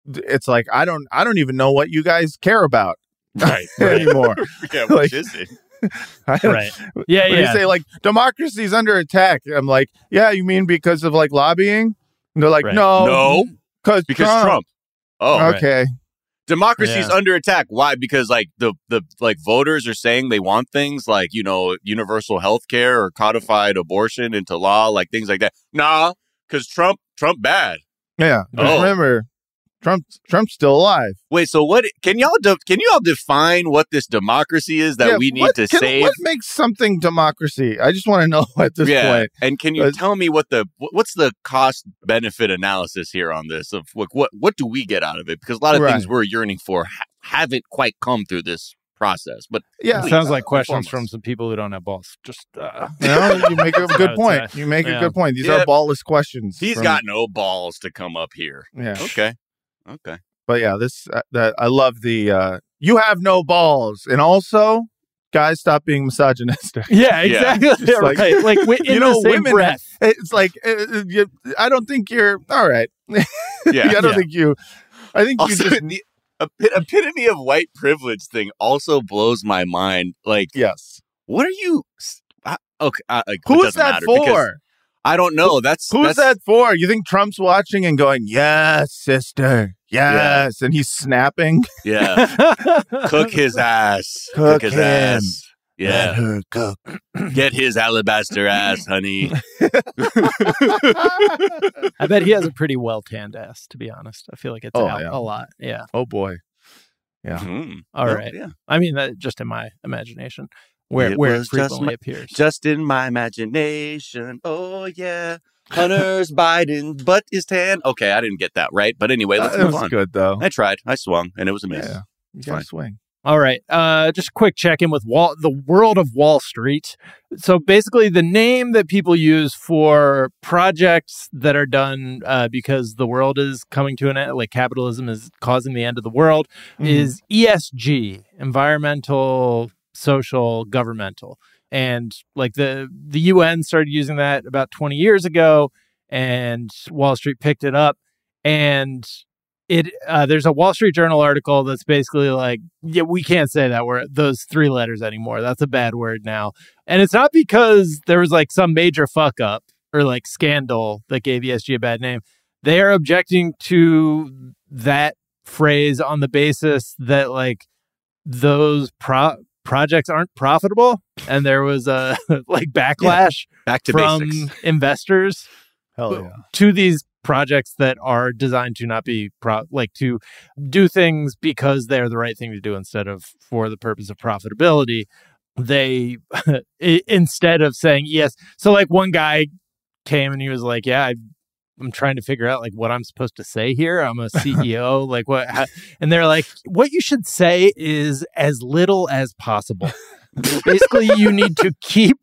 Speaker 5: it's like I don't I don't even know what you guys care about
Speaker 4: Right.
Speaker 5: anymore.
Speaker 4: Yeah,
Speaker 5: Like-
Speaker 4: which is it?
Speaker 5: I-
Speaker 3: Right. Yeah,
Speaker 5: when
Speaker 3: yeah.
Speaker 5: you say like democracy's under attack, I'm like, yeah, you mean because of like lobbying? And they're like,
Speaker 3: Right.
Speaker 5: no,
Speaker 4: No,
Speaker 5: because
Speaker 4: because
Speaker 5: Trump.
Speaker 4: Trump. Oh,
Speaker 3: right.
Speaker 5: Okay,
Speaker 4: democracy's
Speaker 3: Yeah.
Speaker 4: under attack. Why? Because like the the like voters are saying they want things like, you know, universal health care or codified abortion into law, like things like that. Nah, because Trump Trump bad.
Speaker 5: yeah. Just
Speaker 4: Oh.
Speaker 5: remember, Trump Trump's still alive.
Speaker 4: Wait, so what? Can y'all de- can you all define what this democracy is that
Speaker 5: Yeah,
Speaker 4: we need
Speaker 5: what,
Speaker 4: to
Speaker 5: can-
Speaker 4: save?
Speaker 5: What makes something democracy? I just want to know at this
Speaker 4: yeah,
Speaker 5: point.
Speaker 4: and can you
Speaker 5: But-
Speaker 4: tell me what the wh- what's the cost benefit analysis here on this of what what what do we get out of it? Because a lot of
Speaker 5: Right.
Speaker 4: things we're yearning for ha- haven't quite come through this process. But
Speaker 5: Yeah,
Speaker 4: please,
Speaker 3: Sounds like
Speaker 4: uh,
Speaker 3: questions
Speaker 4: inform
Speaker 3: from
Speaker 4: us.
Speaker 3: some people who don't have balls. Just uh,
Speaker 5: You know, you make a
Speaker 3: I
Speaker 5: good
Speaker 3: would
Speaker 5: point.
Speaker 3: say.
Speaker 5: You make
Speaker 3: Yeah.
Speaker 5: a good point. These
Speaker 4: Yeah.
Speaker 5: are ballless questions.
Speaker 4: He's
Speaker 5: from-
Speaker 4: got no balls to come up here.
Speaker 5: yeah.
Speaker 4: Okay, okay.
Speaker 5: But yeah, this uh, that I love the uh you have no balls, and also guys stop being misogynistic.
Speaker 3: yeah,
Speaker 4: Yeah.
Speaker 3: exactly.
Speaker 5: Just like-
Speaker 3: right. Like wi- in
Speaker 5: You know,
Speaker 3: the same
Speaker 5: women-
Speaker 3: breath.
Speaker 5: It's like uh, uh, you, I don't think you're all right.
Speaker 4: Yeah.
Speaker 5: I don't
Speaker 3: Yeah.
Speaker 5: think you. I think you
Speaker 4: Also,
Speaker 5: just
Speaker 4: the epi- epitome of white privilege thing also blows my mind. Like,
Speaker 5: yes.
Speaker 4: what are you? s- I- Okay, I, like, it
Speaker 5: Who's
Speaker 4: doesn't
Speaker 5: that
Speaker 4: matter because
Speaker 5: for?
Speaker 4: I don't know. That's
Speaker 5: Who's
Speaker 4: that's,
Speaker 5: that for? You think Trump's watching and going, "Yes, sister, yes," and he's snapping.
Speaker 4: Yeah, cook his ass.
Speaker 5: Cook
Speaker 4: his
Speaker 5: him.
Speaker 4: ass.
Speaker 5: Let
Speaker 4: Yeah,
Speaker 5: her cook.
Speaker 4: get his alabaster ass, honey.
Speaker 3: I bet he has a pretty well tanned ass, to be honest. I feel like it's
Speaker 5: Oh,
Speaker 3: out
Speaker 5: yeah.
Speaker 3: a lot. Yeah.
Speaker 5: Oh boy. Yeah.
Speaker 4: Mhm.
Speaker 3: All
Speaker 4: Well,
Speaker 3: right.
Speaker 4: Yeah.
Speaker 3: I mean, that just in my imagination, where
Speaker 4: It
Speaker 3: where it
Speaker 4: was just
Speaker 3: frequently
Speaker 4: my-
Speaker 3: appears.
Speaker 4: Just in my imagination. Oh yeah. Hunter's Biden butt is tan. Okay, I didn't get that right, but anyway, let's
Speaker 5: Uh, it
Speaker 4: move
Speaker 5: was
Speaker 4: on.
Speaker 5: good though.
Speaker 4: I tried. I swung, and it was a miss.
Speaker 5: Yeah. You
Speaker 4: Fine.
Speaker 5: gotta swing.
Speaker 3: All right. Uh, just a quick check in with Wall, the world of Wall Street. So basically, the name that people use for projects that are done uh, because the world is coming to an end, like capitalism is causing the end of the world,
Speaker 5: Mhm.
Speaker 3: is E S G, environmental, social, governmental. And like the the U N started using that about twenty years ago, and Wall Street picked it up. And it uh, there's a Wall Street Journal article that's basically like, yeah, we can't say that word, those three letters anymore. That's a bad word now. And it's not because there was like some major fuck up or like scandal that gave E S G a bad name. They are objecting to that phrase on the basis that like those pro- projects aren't profitable, and there was a like backlash
Speaker 4: Back to
Speaker 3: from
Speaker 4: basics.
Speaker 3: investors
Speaker 5: Hell yeah.
Speaker 3: to these projects that are designed to not be pro- like to do things because they're the right thing to do instead of for the purpose of profitability. They i- instead of saying yes, so like one guy came and he was like, "Yeah, I, I'm trying to figure out like what I'm supposed to say here. I'm a C E O, like what?" How, and they're like, "What you should say is as little as possible. Basically, you need to keep."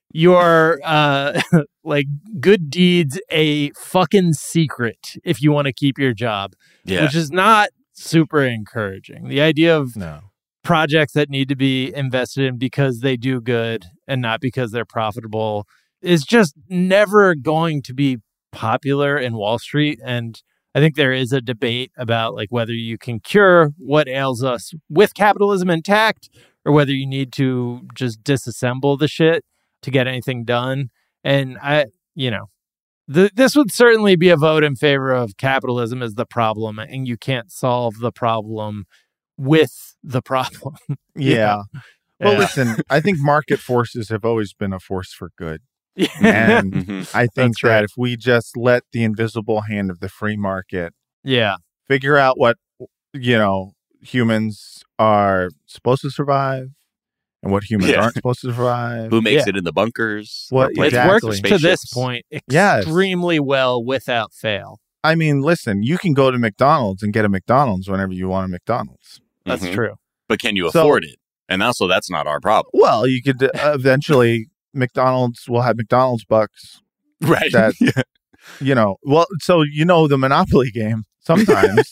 Speaker 3: Your uh like good deeds a fucking secret if you want to keep your job,
Speaker 4: Yeah.
Speaker 3: which is not super encouraging. The idea of
Speaker 5: No.
Speaker 3: projects that need to be invested in because they do good and not because they're profitable is just never going to be popular in Wall Street. And I think there is a debate about like whether you can cure what ails us with capitalism intact or whether you need to just disassemble the shit to get anything done. And I, you know, th- this would certainly be a vote in favor of capitalism as the problem, and you can't solve the problem with the problem.
Speaker 5: Yeah. Well,
Speaker 3: Yeah.
Speaker 5: listen, I think market forces have always been a force for good.
Speaker 3: Yeah.
Speaker 5: And
Speaker 4: Mhm.
Speaker 5: I think
Speaker 3: That's
Speaker 5: that
Speaker 3: right.
Speaker 5: if we just let the invisible hand of the free market
Speaker 3: yeah.
Speaker 5: figure out what, you know, humans are supposed to survive and what humans
Speaker 4: Yeah.
Speaker 5: aren't supposed to survive.
Speaker 4: Who makes
Speaker 3: Yeah.
Speaker 4: it in the bunkers?
Speaker 5: What-
Speaker 4: Or
Speaker 3: It's
Speaker 5: Exactly.
Speaker 3: worked to this
Speaker 4: spaceships?
Speaker 3: point
Speaker 5: Yes.
Speaker 3: extremely well without fail.
Speaker 5: I mean, listen, you can go to McDonald's and get a McDonald's whenever you want a McDonald's.
Speaker 3: That's
Speaker 4: Mhm.
Speaker 3: true.
Speaker 4: But can you
Speaker 5: So-
Speaker 4: afford it? And also, that's not our problem.
Speaker 5: Well, you could uh, eventually, McDonald's will have McDonald's bucks.
Speaker 4: Right.
Speaker 5: That-
Speaker 4: Yeah.
Speaker 5: You know, well, so you know the Monopoly game. Sometimes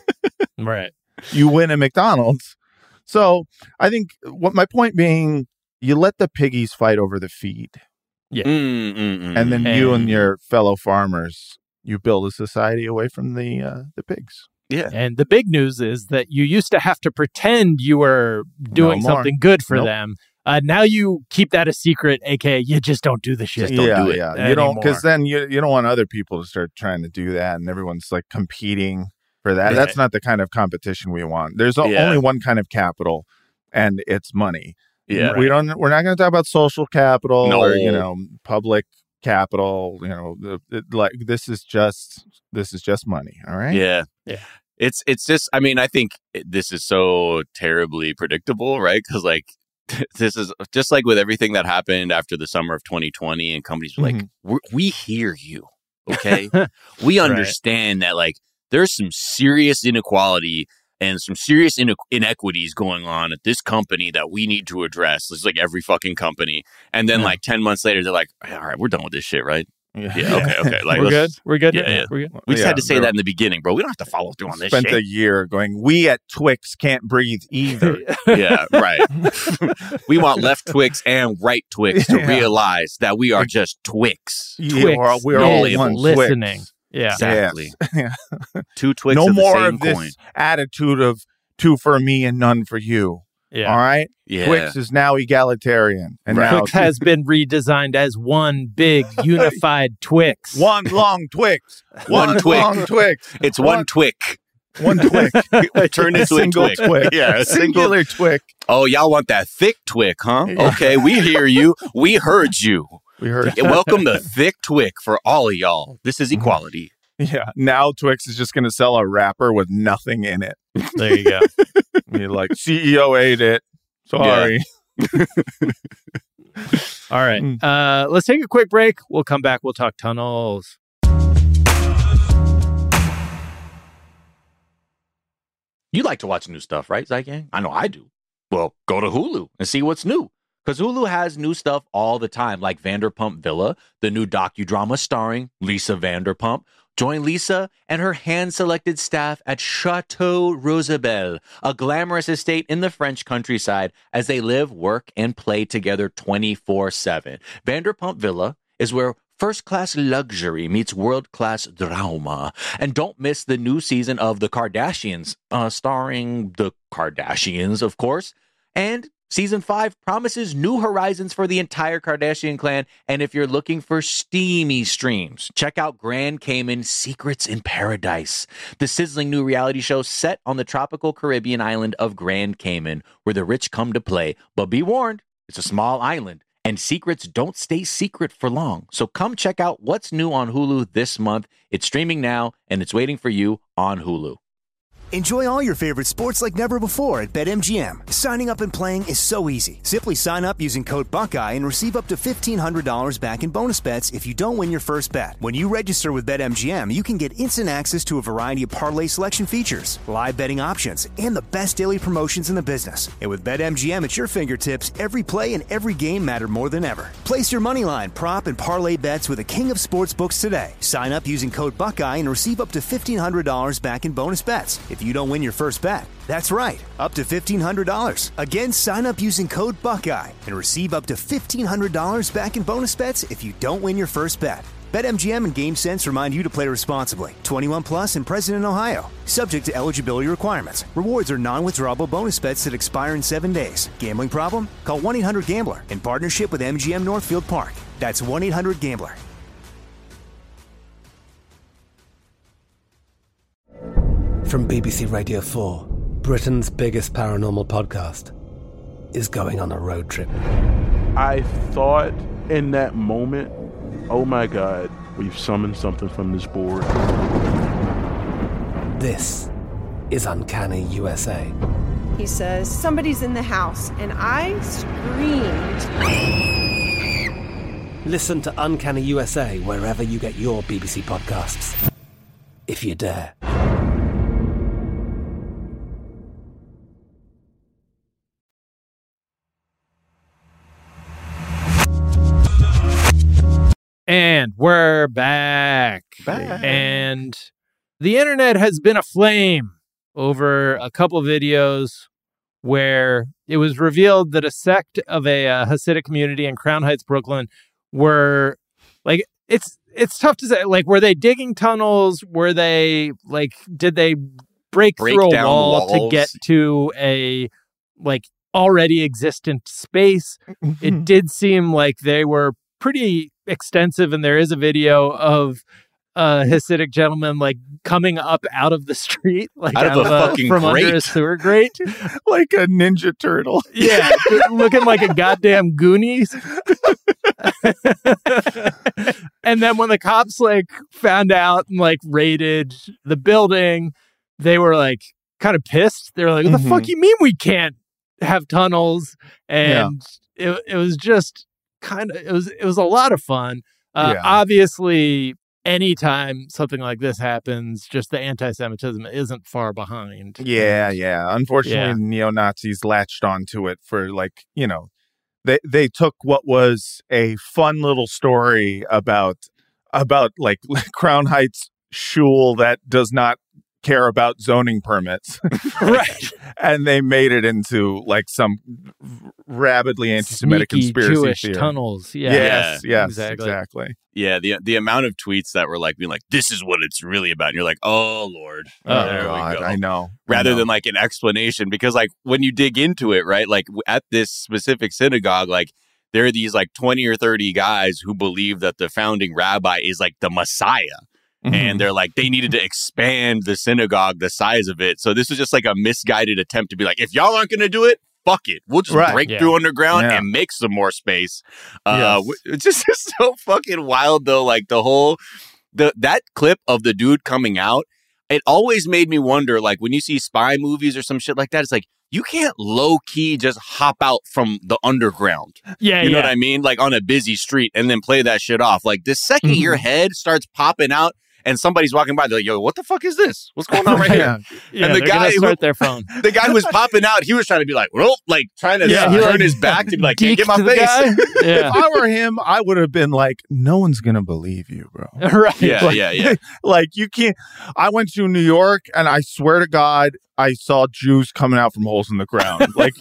Speaker 3: Right.
Speaker 5: you win at McDonald's. So I think what my point being, you let the piggies fight over the feed,
Speaker 4: Mm, mm, mm,
Speaker 5: and then
Speaker 4: mm.
Speaker 5: you and
Speaker 3: And-
Speaker 5: your fellow farmers, you build a society away from the uh, the pigs.
Speaker 4: Yeah.
Speaker 3: And the big news is that you used to have to pretend you were doing
Speaker 5: No more.
Speaker 3: something good for
Speaker 5: Nope.
Speaker 3: them. Uh, now you keep that a secret, aka you just don't do the shit.
Speaker 4: Just don't
Speaker 5: yeah,
Speaker 4: do it
Speaker 5: yeah. You don't,
Speaker 3: anymore.
Speaker 5: because then you you don't want other people to start trying to do that, and everyone's like competing for that.
Speaker 4: Right.
Speaker 5: That's not the kind of competition we want. There's o-
Speaker 4: Yeah.
Speaker 5: only one kind of capital, and it's money.
Speaker 4: Yeah.
Speaker 5: we don't. We're not going to talk about social capital
Speaker 4: No.
Speaker 5: or you know public capital. You know, the, it, like this is just this is just money. All right.
Speaker 4: Yeah.
Speaker 3: Yeah.
Speaker 4: It's it's just, I mean, I think it- this is so terribly predictable, right? Because like this is just like with everything that happened after the summer of twenty twenty, and companies were like,
Speaker 5: Mhm.
Speaker 4: We're, we hear you, okay? We understand that like there's some serious inequality and some serious ine- inequities going on at this company that we need to address. It's like every fucking company. And then
Speaker 5: Yeah.
Speaker 4: like ten months later, they're like, all right, we're done with this shit, right?
Speaker 5: Yeah.
Speaker 4: Yeah, okay, okay. Like,
Speaker 3: We're good.
Speaker 4: let's-
Speaker 3: We're good.
Speaker 4: Yeah, yeah.
Speaker 3: We're good.
Speaker 4: We just
Speaker 5: Yeah,
Speaker 4: had to say
Speaker 5: they're-
Speaker 4: that in the beginning, bro. We don't have to follow through on this
Speaker 5: Spent
Speaker 4: shit.
Speaker 5: a year going. We at Twix can't breathe either.
Speaker 4: Yeah, right. We want left Twix and right Twix to
Speaker 5: Yeah.
Speaker 4: realize that we are just Twix.
Speaker 5: Yeah,
Speaker 3: Twix
Speaker 5: we're, all- we're
Speaker 3: is
Speaker 5: all
Speaker 4: label
Speaker 5: one
Speaker 3: listening.
Speaker 5: Twix.
Speaker 3: Yeah.
Speaker 4: Exactly.
Speaker 5: Yeah.
Speaker 4: Two Twix
Speaker 5: No
Speaker 4: of the
Speaker 5: more
Speaker 4: same
Speaker 5: of this
Speaker 4: coin.
Speaker 5: attitude of two for me and none for you.
Speaker 3: Yeah.
Speaker 5: All right.
Speaker 4: Yeah.
Speaker 5: Twix is now egalitarian, and
Speaker 4: Right.
Speaker 5: now
Speaker 3: Twix has been redesigned as one big unified Twix.
Speaker 5: one long Twix,
Speaker 4: One
Speaker 5: one
Speaker 4: Twix.
Speaker 5: long Twix,
Speaker 4: It's one Twick.
Speaker 5: one Twix,
Speaker 4: Turned
Speaker 5: a
Speaker 4: into a
Speaker 5: single
Speaker 4: Twick.
Speaker 5: Twix.
Speaker 4: Yeah, a single.
Speaker 5: singular Twix.
Speaker 4: Oh, y'all want that thick Twick, huh? Okay, we hear you. We heard you.
Speaker 5: We heard.
Speaker 4: Welcome to Thick Twick for all of y'all. This is equality.
Speaker 5: Yeah. Now Twix is just going to sell a wrapper with nothing in it.
Speaker 3: There you go.
Speaker 5: You're like, C E O ate it. Sorry.
Speaker 3: All right.
Speaker 5: Mm.
Speaker 3: Uh, let's take a quick break. We'll come back. We'll talk tunnels.
Speaker 1: You like to watch new stuff, right, Zygang? I know I do. Well, go to Hulu and see what's new. Because Hulu has new stuff all the time, like Vanderpump Villa, the new docudrama starring Lisa Vanderpump. Join Lisa and her hand-selected staff at Chateau Rosabelle, a glamorous estate in the French countryside, as they live, work, and play together twenty-four seven. Vanderpump Villa is where first-class luxury meets world-class drama. And don't miss the new season of The Kardashians, uh, starring the Kardashians, of course. And Season five promises new horizons for the entire Kardashian clan, and if you're looking for steamy streams, check out Grand Cayman Secrets in Paradise, the sizzling new reality show set on the tropical Caribbean island of Grand Cayman, where the rich come to play. But be warned, it's a small island, and secrets don't stay secret for long. So come check out what's new on Hulu this month. It's streaming now, and it's waiting for you on Hulu.
Speaker 2: Enjoy all your favorite sports like never before at BetMGM. Signing up and playing is so easy. Simply sign up using code Buckeye and receive up to fifteen hundred dollars back in bonus bets if you don't win your first bet. When you register with BetMGM, you can get instant access to a variety of parlay selection features, live betting options, and the best daily promotions in the business. And with BetMGM at your fingertips, every play and every game matter more than ever. Place your moneyline, prop, and parlay bets with the king of sportsbooks today. Sign up using code Buckeye and receive up to fifteen hundred dollars back in bonus bets if you don't win your first bet. That's right, up to fifteen hundred dollars. Again, sign up using code Buckeye and receive up to fifteen hundred dollars back in bonus bets if you don't win your first bet. BetMGM and GameSense remind you to play responsibly. twenty-one plus and present in Ohio. Subject to eligibility requirements. Rewards are non-withdrawable bonus bets that expire in seven days. Gambling problem? Call one eight hundred gambler in partnership with M G M Northfield Park. That's one eight hundred gambler.
Speaker 9: From B B C Radio four, Britain's biggest paranormal podcast is going on a road trip.
Speaker 10: I thought in that moment, oh my God, we've summoned something from this board.
Speaker 9: This is Uncanny U S A.
Speaker 11: He says, somebody's in the house, and I screamed.
Speaker 9: Listen to Uncanny U S A wherever you get your B B C podcasts, if you dare.
Speaker 3: And we're back.
Speaker 5: Back.
Speaker 3: And the internet has been aflame over a couple of videos where it was revealed that a sect of a uh, Hasidic community in Crown Heights, Brooklyn, were like, it's it's tough to say. Like, were they digging tunnels? Were they like, did they break,
Speaker 4: break
Speaker 3: through a
Speaker 4: down
Speaker 3: wall to
Speaker 4: walls.
Speaker 3: get to a like already existent space. It did seem like they were pretty extensive, and there is a video of a Hasidic gentleman like coming up out of the street, like
Speaker 4: Out of a fucking
Speaker 3: from under
Speaker 4: grate.
Speaker 3: a sewer grate.
Speaker 5: Like a Ninja Turtle.
Speaker 3: Yeah, looking like a goddamn Goonies. And then when the cops like found out and like raided the building, they were like kind of pissed. They were like, "What
Speaker 5: Mhm.
Speaker 3: the fuck you mean we can't have tunnels?" And it it was just kind of it was it was a lot of fun. Uh,
Speaker 5: Yeah.
Speaker 3: Obviously, anytime something like this happens, just the anti-Semitism isn't far behind.
Speaker 5: Yeah, yeah. Unfortunately,
Speaker 3: Yeah.
Speaker 5: neo-Nazis latched onto it for like, you know, they they took what was a fun little story about about like Crown Heights shul that does not care about zoning permits.
Speaker 3: Right.
Speaker 5: And they made it into like some rabidly anti-Semitic
Speaker 3: Sneaky
Speaker 5: conspiracy
Speaker 3: Jewish
Speaker 5: theory.
Speaker 3: tunnels. Yeah.
Speaker 5: Yes, yes,
Speaker 3: Exactly.
Speaker 5: exactly.
Speaker 4: Yeah, the the amount of tweets that were like being like, "This is what it's really about," and you're like, "Oh Lord,
Speaker 5: Oh,
Speaker 4: there
Speaker 5: God,
Speaker 4: we go."
Speaker 5: I know.
Speaker 4: Rather
Speaker 5: I know.
Speaker 4: than like an explanation, because like when you dig into it, right, like w- at this specific synagogue, like there are these like twenty or thirty guys who believe that the founding rabbi is like the Messiah.
Speaker 5: Mhm.
Speaker 4: And they're like, they needed to expand the synagogue, the size of it. So this was just like a misguided attempt to be like, if y'all aren't going to do it, fuck it. We'll just
Speaker 5: Right.
Speaker 4: break
Speaker 3: Yeah.
Speaker 4: through underground
Speaker 5: Yeah.
Speaker 4: and make some more space. Uh,
Speaker 5: Yes.
Speaker 4: w- It's just it's so fucking wild, though. Like the whole, the that clip of the dude coming out, it always made me wonder, like when you see spy movies or some shit like that, it's like, you can't low key just hop out from the underground.
Speaker 3: Yeah.
Speaker 4: You know
Speaker 3: yeah.
Speaker 4: what I mean? Like on a busy street and then play that shit off. Like the 2nd
Speaker 3: Mhm.
Speaker 4: your head starts popping out and somebody's walking by, they're like, yo, what the fuck is this? What's going on right here?
Speaker 3: Yeah,
Speaker 4: And the
Speaker 3: they're
Speaker 4: guy
Speaker 3: gonna
Speaker 4: who-
Speaker 3: start their phone.
Speaker 4: The guy who was popping out, he was trying to be like, well, like trying to
Speaker 3: Yeah,
Speaker 4: yeah,
Speaker 3: he,
Speaker 4: turn
Speaker 3: like,
Speaker 4: his back to be like, can't get my
Speaker 3: Deked the
Speaker 4: face.
Speaker 3: guy.
Speaker 5: If
Speaker 3: Yeah.
Speaker 5: I were him, I would have been like, no one's going to believe you, bro.
Speaker 3: Right.
Speaker 4: Yeah,
Speaker 5: Like-
Speaker 4: yeah, yeah.
Speaker 5: Like you can't. I went to New York, and I swear to God, I saw Jews coming out from holes in the ground. Like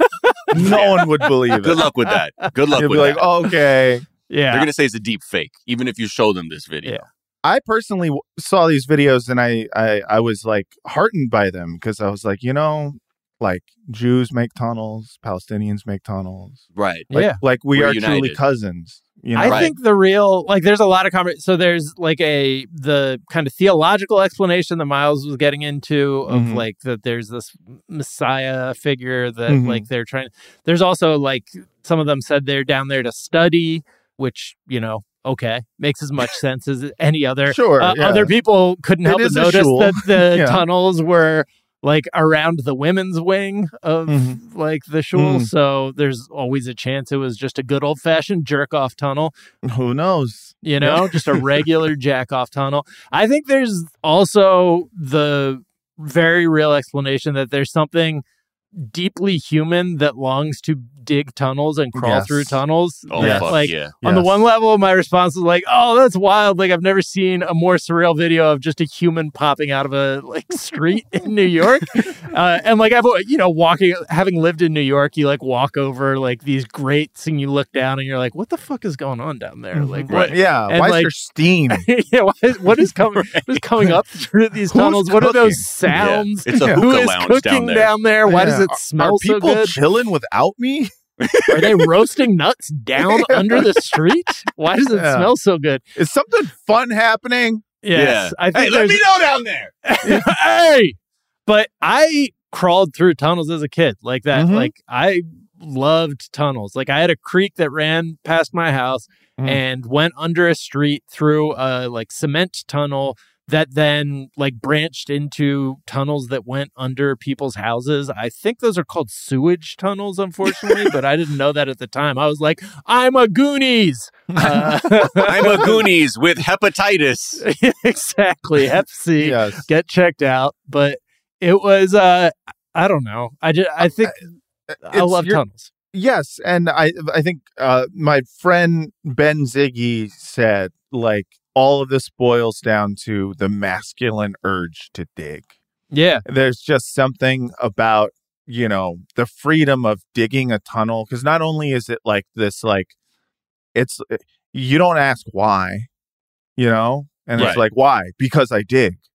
Speaker 5: no one would believe it.
Speaker 4: Good luck with that. Good luck
Speaker 5: You'd
Speaker 4: with
Speaker 5: be like,
Speaker 4: that.
Speaker 5: okay.
Speaker 3: Yeah.
Speaker 4: They're going to say it's a deep fake, even if you show them this video.
Speaker 3: Yeah.
Speaker 5: I personally w- saw these videos, and I I, I was like heartened by them because I was like, you know, like Jews make tunnels, Palestinians make tunnels.
Speaker 4: Right.
Speaker 5: Like,
Speaker 3: Yeah.
Speaker 5: like we
Speaker 4: We're
Speaker 5: are truly
Speaker 4: united.
Speaker 5: cousins. You know,
Speaker 3: I
Speaker 4: Right.
Speaker 3: think the real like there's a lot of conver- so there's like a the kind of theological explanation that Miles was getting into of
Speaker 5: Mhm.
Speaker 3: like that there's this Messiah figure that
Speaker 5: Mhm.
Speaker 3: like they're trying. There's also like some of them said they're down there to study, which you know okay makes as much sense as any other.
Speaker 5: Sure,
Speaker 3: Uh,
Speaker 5: yeah.
Speaker 3: Other people couldn't
Speaker 5: It
Speaker 3: help but
Speaker 5: is a
Speaker 3: notice
Speaker 5: shul.
Speaker 3: that the
Speaker 5: Yeah.
Speaker 3: tunnels were like around the women's wing of
Speaker 5: Mhm.
Speaker 3: like the shul.
Speaker 5: Mm.
Speaker 3: So there's always a chance it was just a good old fashioned jerk off tunnel,
Speaker 5: who knows?
Speaker 3: you know, just a regular jack off tunnel. I think there's also the very real explanation that there's something deeply human that longs to dig tunnels and crawl
Speaker 5: Yes.
Speaker 3: through tunnels.
Speaker 4: Oh,
Speaker 3: that,
Speaker 4: fuck
Speaker 3: like,
Speaker 4: yeah.
Speaker 3: on the
Speaker 5: Yes.
Speaker 3: one level, my response was like, "Oh, that's wild! Like I've never seen a more surreal video of just a human popping out of a like street in New York." uh, and like I've you know walking, having lived in New York, you like walk over like these grates and you look down and you're like, "What the fuck is going on down there?" Like what?
Speaker 5: Yeah.
Speaker 3: And,
Speaker 5: Why is
Speaker 3: like-
Speaker 5: there steam?
Speaker 3: yeah, what is, what is coming? What is coming up through these
Speaker 5: Who's
Speaker 3: tunnels? What are
Speaker 5: cooking?
Speaker 3: those sounds?
Speaker 4: It's a
Speaker 3: Who
Speaker 4: hookah
Speaker 3: is
Speaker 4: lounge
Speaker 3: cooking
Speaker 4: down there.
Speaker 3: Why does
Speaker 5: Yeah.
Speaker 3: it smell
Speaker 5: Are
Speaker 3: so
Speaker 5: people
Speaker 3: good?
Speaker 5: chilling without me?
Speaker 3: Are they roasting nuts down under the street? Why does it
Speaker 5: Yeah.
Speaker 3: smell so good?
Speaker 5: Is something fun happening?
Speaker 3: Yes, I think
Speaker 4: Hey, let
Speaker 3: there's-
Speaker 4: me know down there.
Speaker 3: hey, but I crawled through tunnels as a kid like that.
Speaker 5: Mhm.
Speaker 3: Like I loved tunnels. Like I had a creek that ran past my house
Speaker 5: Mhm.
Speaker 3: and went under a street through a like cement tunnel that then like branched into tunnels that went under people's houses. I think those are called sewage tunnels, unfortunately, but I didn't know that at the time. I was like, I'm a Goonies. Uh,
Speaker 4: I'm a Goonies with hepatitis.
Speaker 3: exactly. Hep C.
Speaker 5: Yes.
Speaker 3: Get checked out. But it was, uh, I don't know. I just, I think I
Speaker 5: It's-
Speaker 3: love
Speaker 5: you're-
Speaker 3: tunnels.
Speaker 5: Yes, and I I think uh, my friend Ben Ziggy said like all of this boils down to the masculine urge to dig.
Speaker 3: Yeah.
Speaker 5: There's just something about, you know, the freedom of digging a tunnel because not only is it like this like it's you don't ask why, you know, and
Speaker 4: Right.
Speaker 5: it's like why? Because I dig.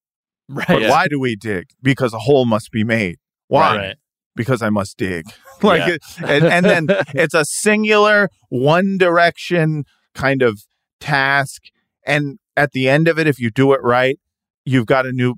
Speaker 3: Right.
Speaker 5: But
Speaker 4: Yeah.
Speaker 5: why do we dig? Because a hole must be made. Why?
Speaker 3: Right.
Speaker 5: Because I must dig. like,
Speaker 4: Yeah.
Speaker 5: it, and, and then it's a singular, one direction kind of task. And at the end of it, if you do it right, you've got a new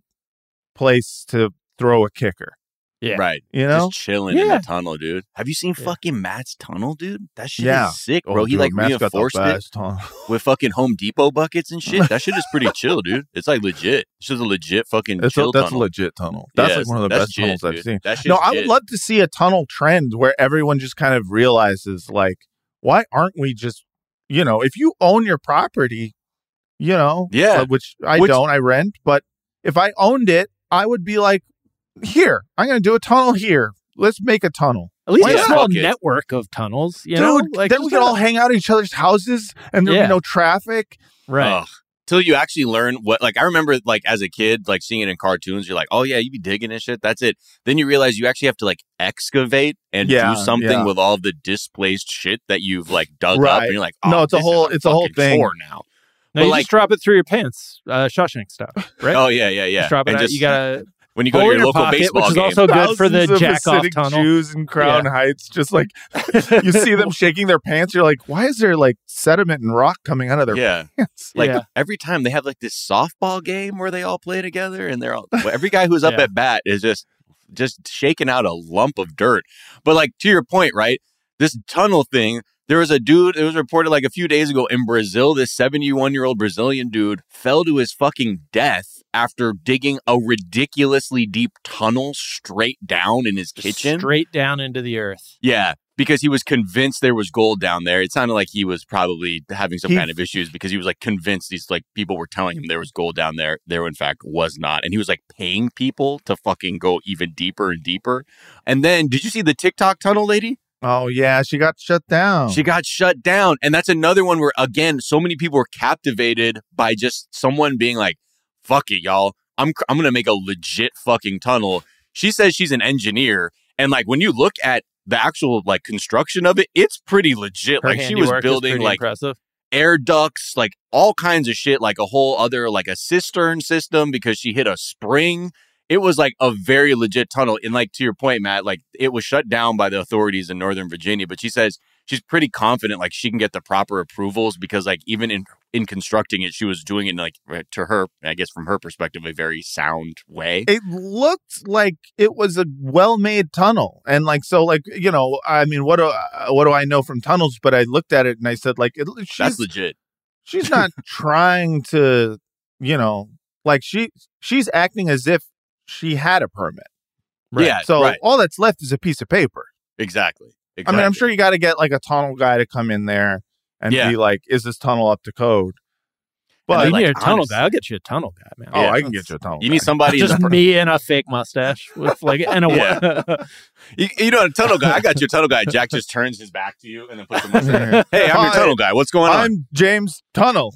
Speaker 5: place to throw a kicker.
Speaker 3: Yeah.
Speaker 4: Right.
Speaker 5: You know?
Speaker 4: Just chilling in
Speaker 3: Yeah.
Speaker 4: the tunnel, dude. Have you seen
Speaker 3: Yeah.
Speaker 4: fucking Matt's tunnel, dude? That shit
Speaker 5: Yeah.
Speaker 4: is sick,
Speaker 5: Oh,
Speaker 4: bro. he
Speaker 5: dude,
Speaker 4: like
Speaker 5: Matt's got the
Speaker 4: reinforced it
Speaker 5: best tunnel.
Speaker 4: with fucking Home Depot buckets and shit. That shit is pretty chill, dude. It's like legit. It's just a legit fucking
Speaker 5: It's a,
Speaker 4: chill
Speaker 5: that's
Speaker 4: tunnel.
Speaker 5: a legit tunnel. That's
Speaker 4: Yeah,
Speaker 5: like one of the
Speaker 4: that's
Speaker 5: best
Speaker 4: jit,
Speaker 5: tunnels I've
Speaker 4: dude.
Speaker 5: seen.
Speaker 4: That shit's
Speaker 5: No, I would
Speaker 4: jit.
Speaker 5: love to see a tunnel trend where everyone just kind of realizes, like, why aren't we just, you know, if you own your property, you know,
Speaker 4: Yeah.
Speaker 5: uh, which I
Speaker 4: Which-
Speaker 5: don't, I rent, but if I owned it, I would be like, here, I'm going to do a tunnel here. Let's make a tunnel.
Speaker 3: At least
Speaker 4: Why
Speaker 3: a
Speaker 4: not?
Speaker 3: small
Speaker 4: Fuck it.
Speaker 3: network of tunnels, you
Speaker 5: Dude,
Speaker 3: know? Like,
Speaker 5: then we could all hang out at each other's houses and there'd
Speaker 3: Yeah.
Speaker 5: be no traffic.
Speaker 3: right.
Speaker 4: Ugh. Till you actually learn what, like, I remember, like, as a kid, like, seeing it in cartoons, you're like, oh, yeah, you be digging and shit. That's it. Then you realize you actually have to, like, excavate and
Speaker 5: Yeah,
Speaker 4: do something
Speaker 5: yeah.
Speaker 4: with all of the displaced shit that you've, like, dug up.
Speaker 5: Right.
Speaker 4: And you're like, oh,
Speaker 5: No, it's a
Speaker 4: this is
Speaker 5: whole- it's a whole
Speaker 4: fucking
Speaker 5: thing.
Speaker 4: chore now.
Speaker 3: No,
Speaker 4: But,
Speaker 3: you
Speaker 4: like-
Speaker 3: just drop it through your pants, uh, Shawshank style, right?
Speaker 4: Oh, yeah, yeah, yeah.
Speaker 3: Just drop it
Speaker 4: And
Speaker 3: out.
Speaker 4: just,
Speaker 3: You gotta
Speaker 4: when you go to
Speaker 3: hole
Speaker 4: your
Speaker 3: in your
Speaker 4: local
Speaker 3: pocket,
Speaker 4: baseball
Speaker 3: which is
Speaker 4: game.
Speaker 3: also good for the
Speaker 5: Thousands of
Speaker 3: jack off
Speaker 5: Hasidic
Speaker 3: tunnel.
Speaker 5: Jews in Crown
Speaker 3: Yeah.
Speaker 5: Heights, just like you see them shaking their pants. You're like, why is there like sediment and rock coming out of their
Speaker 4: yeah.
Speaker 5: pants?
Speaker 4: Like
Speaker 3: Yeah.
Speaker 4: every time they have like this softball game where they all play together and they're all well, every guy who's up
Speaker 3: Yeah.
Speaker 4: at bat is just just shaking out a lump of dirt. But like to your point, right? This tunnel thing, there was a dude, it was reported like a few days ago in Brazil, this seventy-one year old Brazilian dude fell to his fucking death after digging a ridiculously deep tunnel straight down in his kitchen.
Speaker 3: straight down into the earth.
Speaker 4: Yeah, because he was convinced there was gold down there. It sounded like he was probably having some
Speaker 5: He-
Speaker 4: kind of issues because he was like convinced these like people were telling him there was gold down there. There in fact was not. And he was like paying people to fucking go even deeper and deeper. And then did you see the TikTok tunnel lady?
Speaker 5: Oh yeah, she got shut down.
Speaker 4: She got shut down. And that's another one where again, so many people were captivated by just someone being like, fuck it, y'all. I'm cr- I'm going to make a legit fucking tunnel. She says she's an engineer. And like when you look at the actual like construction of it, it's pretty legit.
Speaker 3: Her
Speaker 4: like she was
Speaker 3: handiwork is
Speaker 4: building
Speaker 3: pretty
Speaker 4: like
Speaker 3: impressive.
Speaker 4: air ducts, like all kinds of shit, like a whole other like a cistern system because she hit a spring. It was like a very legit tunnel. And like to your point, Matt, like it was shut down by the authorities in Northern Virginia, but she says she's pretty confident like she can get the proper approvals because like even in in constructing it, she was doing it in, like to her, I guess from her perspective, a very sound way.
Speaker 5: It looked like it was a well-made tunnel, and like so, like you know, I mean, what do uh, what do I know from tunnels? But I looked at it and I said, like, it, she's
Speaker 4: That's legit.
Speaker 5: she's not trying to, you know, like she she's acting as if she had a permit.
Speaker 4: Yeah,
Speaker 5: So
Speaker 4: right.
Speaker 5: all that's left is a piece of paper.
Speaker 4: Exactly.
Speaker 5: I mean, I'm
Speaker 4: Exactly.
Speaker 5: sure you got to get like a tunnel guy to come in there and
Speaker 4: Yeah.
Speaker 5: be like, "Is this tunnel up to code?"
Speaker 3: But
Speaker 5: But
Speaker 3: you
Speaker 4: like,
Speaker 3: need a tunnel
Speaker 4: honest-
Speaker 3: guy. I'll get you a tunnel guy, man.
Speaker 5: oh,
Speaker 4: Yeah.
Speaker 5: I can get you a tunnel.
Speaker 4: You
Speaker 5: guy.
Speaker 4: need somebody in
Speaker 3: Just
Speaker 4: the
Speaker 3: me and a fake mustache with like and a
Speaker 4: Yeah. You, you know, a tunnel guy. I got your tunnel guy. Jack just turns his back to you and then puts him. Hey, I'm your
Speaker 5: Hi.
Speaker 4: tunnel guy. What's going on?
Speaker 5: I'm James Tunnel.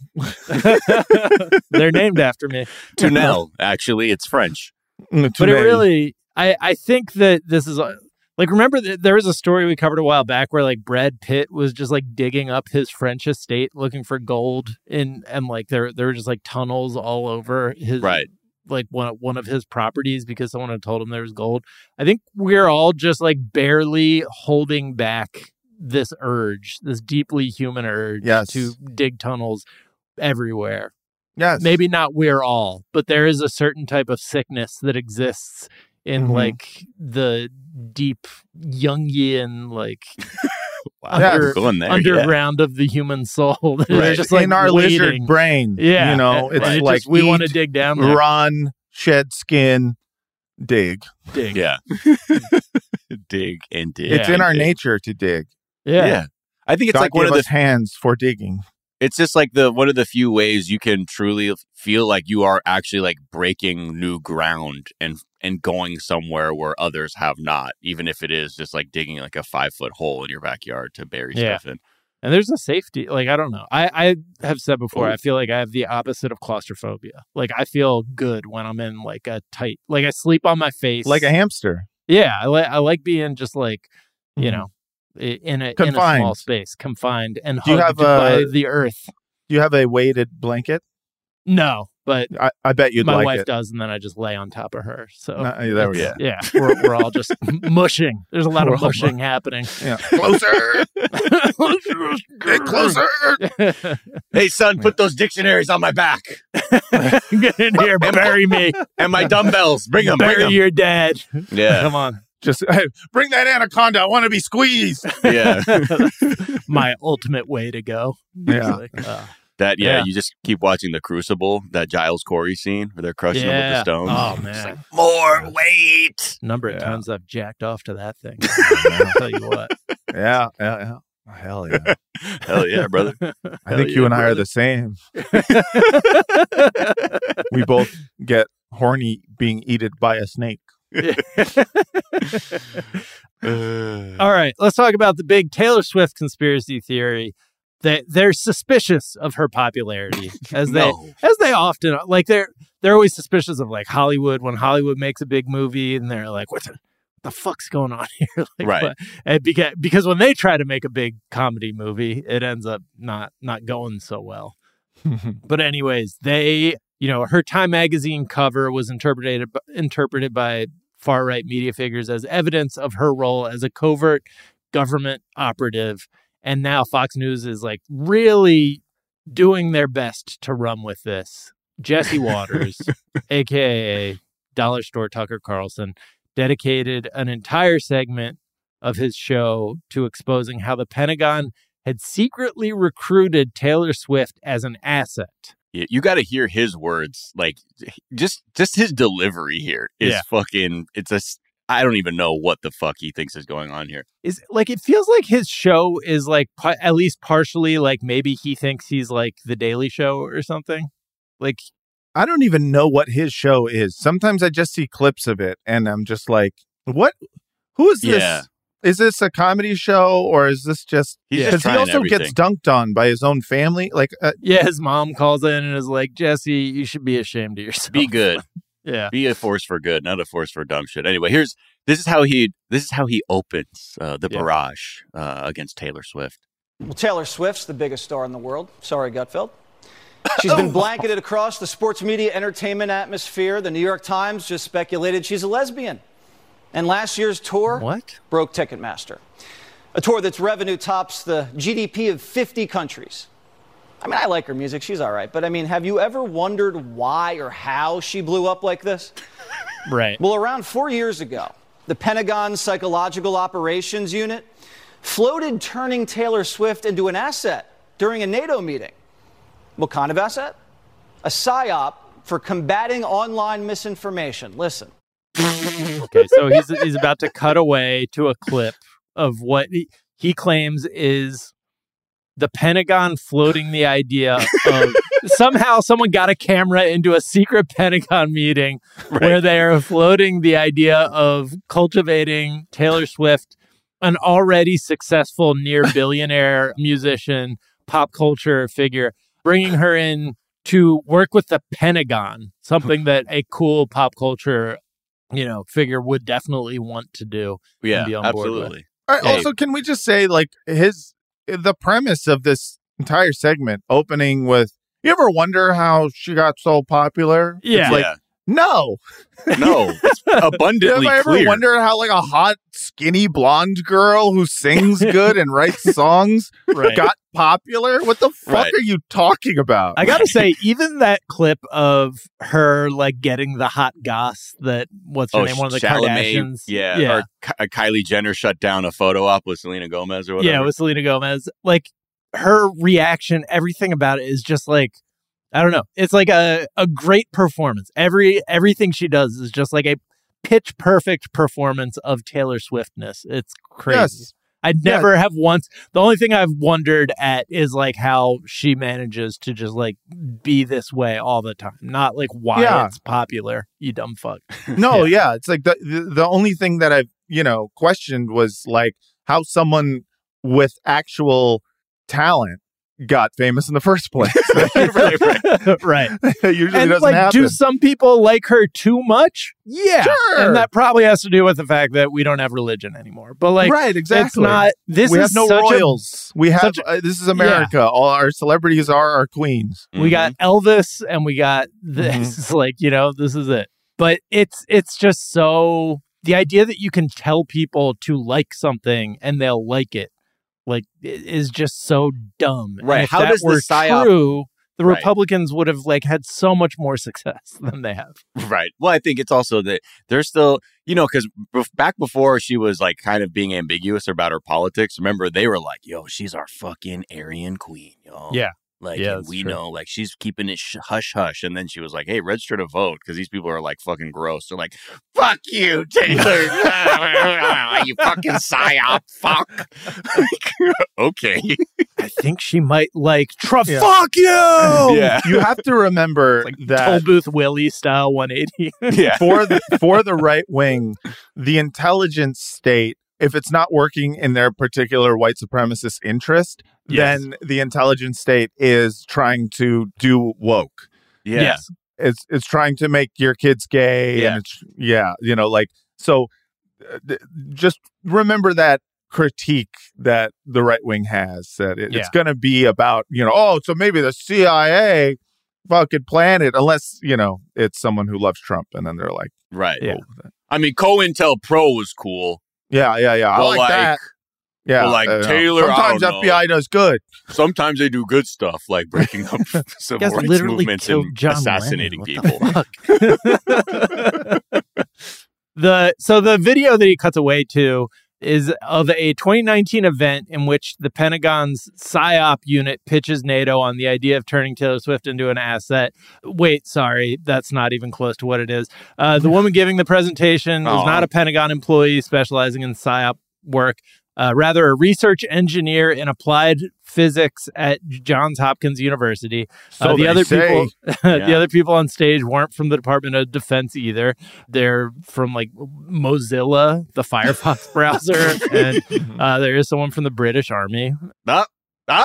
Speaker 3: They're named after me.
Speaker 4: Tunnel. Actually, it's French.
Speaker 3: But it really, I, I think that this is uh, like, remember that there was a story we covered a while back where like Brad Pitt was just like digging up his French estate looking for gold in, and like there, there were just like tunnels all over his,
Speaker 4: Right.
Speaker 3: like one, one of his properties because someone had told him there was gold. I think we're all just like barely holding back this urge, this deeply human urge
Speaker 5: Yes.
Speaker 3: to dig tunnels everywhere.
Speaker 5: Yes.
Speaker 3: Maybe not we're all, but there is a certain type of sickness that exists in
Speaker 5: Mhm.
Speaker 3: like the deep Jungian, like
Speaker 4: Wow,
Speaker 5: Yeah.
Speaker 4: we're going there.
Speaker 3: underground of the human soul. That
Speaker 5: Right.
Speaker 3: is just like
Speaker 5: in our
Speaker 3: waiting.
Speaker 5: lizard brain.
Speaker 3: Yeah,
Speaker 5: You know,
Speaker 3: and
Speaker 5: it's
Speaker 3: it
Speaker 5: like
Speaker 3: just- we want to
Speaker 5: eat,
Speaker 3: dig down there.
Speaker 5: run, shed skin, dig.
Speaker 3: Dig.
Speaker 4: Yeah. dig and dig.
Speaker 5: It's in
Speaker 4: and
Speaker 5: our
Speaker 4: dig.
Speaker 5: nature to dig.
Speaker 3: Yeah.
Speaker 4: Yeah. I think it's
Speaker 5: God
Speaker 4: like one
Speaker 5: gave
Speaker 4: of the
Speaker 5: us hands for digging.
Speaker 4: it's just like the one of the few ways you can truly feel like you are actually like breaking new ground and and going somewhere where others have not, even if it is just like digging like a five foot hole in your backyard to bury
Speaker 3: Yeah.
Speaker 4: stuff in.
Speaker 3: And there's a safety, like, I don't know. I, I have said before,
Speaker 4: Ooh.
Speaker 3: I feel like I have the opposite of claustrophobia. Like, I feel good when I'm in like a tight, like I sleep on my face.
Speaker 5: Like a hamster.
Speaker 3: Yeah. I, li- I like being just like, you
Speaker 5: Mhm.
Speaker 3: know, i- in a, in a
Speaker 5: Confined.
Speaker 3: small space, confined and
Speaker 5: Do you
Speaker 3: hugged
Speaker 5: have, uh,
Speaker 3: by the earth.
Speaker 5: Do you have a weighted blanket?
Speaker 3: No, But
Speaker 5: I, I bet you'd
Speaker 3: my
Speaker 5: like
Speaker 3: wife
Speaker 5: it.
Speaker 3: does, and then I just lay on top of her. So
Speaker 5: Uh, there we go.
Speaker 3: yeah, we're, we're all just mushing. There's a lot
Speaker 5: We're
Speaker 3: of
Speaker 5: all
Speaker 3: mushing
Speaker 5: mu-
Speaker 3: happening.
Speaker 5: Yeah. Closer. Get closer.
Speaker 4: Hey, son, put those dictionaries on my back.
Speaker 3: Get in here, bury me.
Speaker 4: And my dumbbells. Bring them,
Speaker 3: Bury
Speaker 4: bring them.
Speaker 3: your dad.
Speaker 4: Yeah.
Speaker 3: Come on.
Speaker 5: Just hey, bring that anaconda. I want to be squeezed.
Speaker 4: Yeah.
Speaker 3: My ultimate way to go.
Speaker 5: Yeah.
Speaker 3: Like, uh,
Speaker 4: That, yeah,
Speaker 3: Yeah.
Speaker 4: you just keep watching The Crucible, that Giles Corey scene where they're crushing him with the
Speaker 3: yeah.
Speaker 4: stones.
Speaker 3: Oh,
Speaker 4: It's
Speaker 3: man.
Speaker 4: like, more weight.
Speaker 3: Number of
Speaker 5: Yeah.
Speaker 3: times I've jacked off to that thing. I'll tell you what.
Speaker 5: Yeah, yeah, yeah. Hell yeah.
Speaker 4: Hell yeah, brother.
Speaker 5: I think you and I are the same. We both get horny being eaten by a snake.
Speaker 3: All right, let's talk about the big Taylor Swift conspiracy theory. That they're suspicious of her popularity, as they
Speaker 4: No.
Speaker 3: as they often like. They're they're always suspicious of like Hollywood when Hollywood makes a big movie, and they're like, "What the, what the fuck's going on here?" Like,
Speaker 4: Right.
Speaker 3: what- And because because when they try to make a big comedy movie, it ends up not not going so well. But anyways, they, you know, her Time magazine cover was interpreted interpreted by far right media figures as evidence of her role as a covert government operative, and now Fox News is like really doing their best to run with this. Jesse Waters, aka Dollar Store Tucker Carlson, dedicated an entire segment of his show to exposing how the Pentagon had secretly recruited Taylor Swift as an asset.
Speaker 4: You, you got to hear his words. Like, just just his delivery here is
Speaker 3: Yeah.
Speaker 4: fucking, it's a, s- I don't even know what the fuck he thinks is going on here.
Speaker 3: Is like it feels like his show is like pa- at least partially like maybe he thinks he's like the Daily Show or something. Like
Speaker 5: I don't even know what his show is. Sometimes I just see clips of it and I'm just like, what? Who is this?
Speaker 4: Yeah.
Speaker 5: Is this a comedy show or is this just...
Speaker 4: He's just
Speaker 5: Because he
Speaker 4: trying
Speaker 5: also gets
Speaker 4: everything.
Speaker 5: dunked on by his own family. Like, uh,
Speaker 3: yeah, his mom calls in and is like, Jesse, you should be ashamed of yourself.
Speaker 4: Be good.
Speaker 3: Yeah.
Speaker 4: Be a force for good, not a force for dumb shit. Anyway, here's this is how he this is how he opens uh, the
Speaker 3: Yeah.
Speaker 4: barrage uh, against Taylor Swift.
Speaker 12: Well, Taylor Swift's the biggest star in the world. Sorry, Gutfeld. She's been blanketed across the sports media entertainment atmosphere. The New York Times just speculated she's a lesbian. And last year's tour
Speaker 3: What?
Speaker 12: broke Ticketmaster. A tour that's revenue tops the G D P of fifty countries. I mean, I like her music. She's all right. But I mean, have you ever wondered why or how she blew up like this?
Speaker 3: Right.
Speaker 12: Well, around four years ago, the Pentagon's Psychological Operations Unit floated turning Taylor Swift into an asset during a NATO meeting. What kind of asset? A psyop for combating online misinformation. Listen.
Speaker 3: Okay, so he's he's about to cut away to a clip of what he, he claims is the Pentagon floating the idea of somehow someone got a camera into a secret Pentagon meeting
Speaker 4: Right.
Speaker 3: where they are floating the idea of cultivating Taylor Swift, an already successful near billionaire musician, pop culture figure, bringing her in to work with the Pentagon, something that a cool pop culture, you know, figure would definitely want to do.
Speaker 4: Yeah,
Speaker 3: and be on board with.
Speaker 4: absolutely.
Speaker 5: all right,
Speaker 4: Hey.
Speaker 5: also, can we just say, like, his... The premise of this entire segment opening with, you ever wonder how she got so popular?
Speaker 3: Yeah.
Speaker 5: It's like,
Speaker 4: Yeah.
Speaker 5: no.
Speaker 4: No, it's abundantly
Speaker 5: Have I ever
Speaker 4: clear.
Speaker 5: wondered how like a hot, skinny blonde girl who sings good and writes songs
Speaker 3: Right.
Speaker 5: got popular? What the fuck
Speaker 4: Right.
Speaker 5: are you talking about?
Speaker 3: I gotta say, even that clip of her like getting the hot goss that what's her
Speaker 4: Oh,
Speaker 3: name, one of the
Speaker 4: Chalamet,
Speaker 3: Kardashians,
Speaker 4: yeah,
Speaker 3: yeah,
Speaker 4: or Ky- uh, Kylie Jenner shut down a photo op with Selena Gomez or whatever.
Speaker 3: yeah, with Selena Gomez. Like her reaction, everything about it is just like, I don't know. It's like a, a great performance. Every everything she does is just like a pitch perfect performance of Taylor Swiftness. It's crazy.
Speaker 5: Yes.
Speaker 3: I'd never have once. The only thing I've wondered at is like how she manages to just like be this way all the time. Not like why
Speaker 5: Yeah.
Speaker 3: it's popular. You dumb fuck.
Speaker 5: No, yeah. It's like the, the the only thing that I've, you know, questioned was like how someone with actual talent got famous in the first place.
Speaker 3: right, right. right.
Speaker 5: It usually
Speaker 3: and
Speaker 5: doesn't
Speaker 3: like,
Speaker 5: happen.
Speaker 3: do some people like her too much? Yeah.
Speaker 5: Sure.
Speaker 3: And that probably has to do with the fact that we don't have religion anymore. But like,
Speaker 5: right, exactly.
Speaker 3: It's not. This
Speaker 5: we
Speaker 3: is
Speaker 5: have no
Speaker 3: such
Speaker 5: royals.
Speaker 3: A,
Speaker 5: we have.
Speaker 3: a,
Speaker 5: uh, this is America. Yeah. All our celebrities are our queens.
Speaker 3: We mm-hmm. got Elvis, and we got this. Mm-hmm. Like, you know, this is it. But it's it's just so the idea that you can tell people to like something and they'll like it. Like, is just so dumb.
Speaker 4: Right.
Speaker 3: How
Speaker 4: does
Speaker 3: were
Speaker 4: the psyop...
Speaker 3: true, the
Speaker 4: right.
Speaker 3: Republicans would have like had so much more success than they have.
Speaker 4: Right. Well, I think it's also that they're still, you know, because back before she was like kind of being ambiguous about her politics, remember, they were like, yo, she's our fucking Aryan queen, yo.
Speaker 3: Yeah.
Speaker 4: Like,
Speaker 3: yeah,
Speaker 4: and we
Speaker 3: true.
Speaker 4: know, like, she's keeping it sh- hush hush. And then she was like, hey, register to vote, because these people are like fucking gross. They're like, fuck you, Taylor. You fucking psyop. Fuck. Okay.
Speaker 3: I think she might like Trump.
Speaker 5: Yeah.
Speaker 3: Fuck you.
Speaker 5: Yeah. You have to remember
Speaker 3: like
Speaker 5: that
Speaker 3: Toll Booth Willie style one eighty.
Speaker 5: Yeah. For the for the right wing, the intelligence state, if it's not working in their particular white supremacist interest, yes. then the intelligence state is trying to do woke.
Speaker 4: Yeah.
Speaker 3: Yes.
Speaker 5: It's it's trying to make your kids gay.
Speaker 4: Yeah.
Speaker 5: And it's, yeah. You know, like, so uh, th- just remember that critique that the right wing has, that it,
Speaker 3: Yeah.
Speaker 5: it's going to be about, you know, oh, so maybe the C I A fucking planned it, unless, you know, it's someone who loves Trump. And then they're like,
Speaker 4: right.
Speaker 3: Yeah.
Speaker 5: Oh,
Speaker 4: I mean, COINTELPRO was cool.
Speaker 5: Yeah, yeah, yeah. I
Speaker 4: But
Speaker 5: like,
Speaker 4: like
Speaker 5: that. Yeah,
Speaker 4: but like
Speaker 5: uh,
Speaker 4: Taylor,
Speaker 5: sometimes
Speaker 4: I don't
Speaker 5: F B I
Speaker 4: know.
Speaker 5: does good.
Speaker 4: Sometimes they do good stuff, like breaking up civil
Speaker 3: Guys
Speaker 4: rights
Speaker 3: literally
Speaker 4: movements
Speaker 3: killed
Speaker 4: and
Speaker 3: John
Speaker 4: assassinating
Speaker 3: Lennon.
Speaker 4: people.
Speaker 3: What the fuck? the so the video that he cuts away to is of a twenty nineteen event in which the Pentagon's PSYOP unit pitches NATO on the idea of turning Taylor Swift into an asset. Wait, sorry, that's not even close to what it is. Uh, the woman giving the presentation was
Speaker 4: Aww.
Speaker 3: not a Pentagon employee specializing in PSYOP work. Uh, rather, a research engineer in applied physics at Johns Hopkins University.
Speaker 5: So
Speaker 3: uh, the
Speaker 5: they
Speaker 3: other
Speaker 5: say.
Speaker 3: people,
Speaker 4: Yeah.
Speaker 3: the other people on stage weren't from the Department of Defense either. They're from like Mozilla, the Firefox browser, and uh, there is someone from the British Army.
Speaker 4: Ah, ah.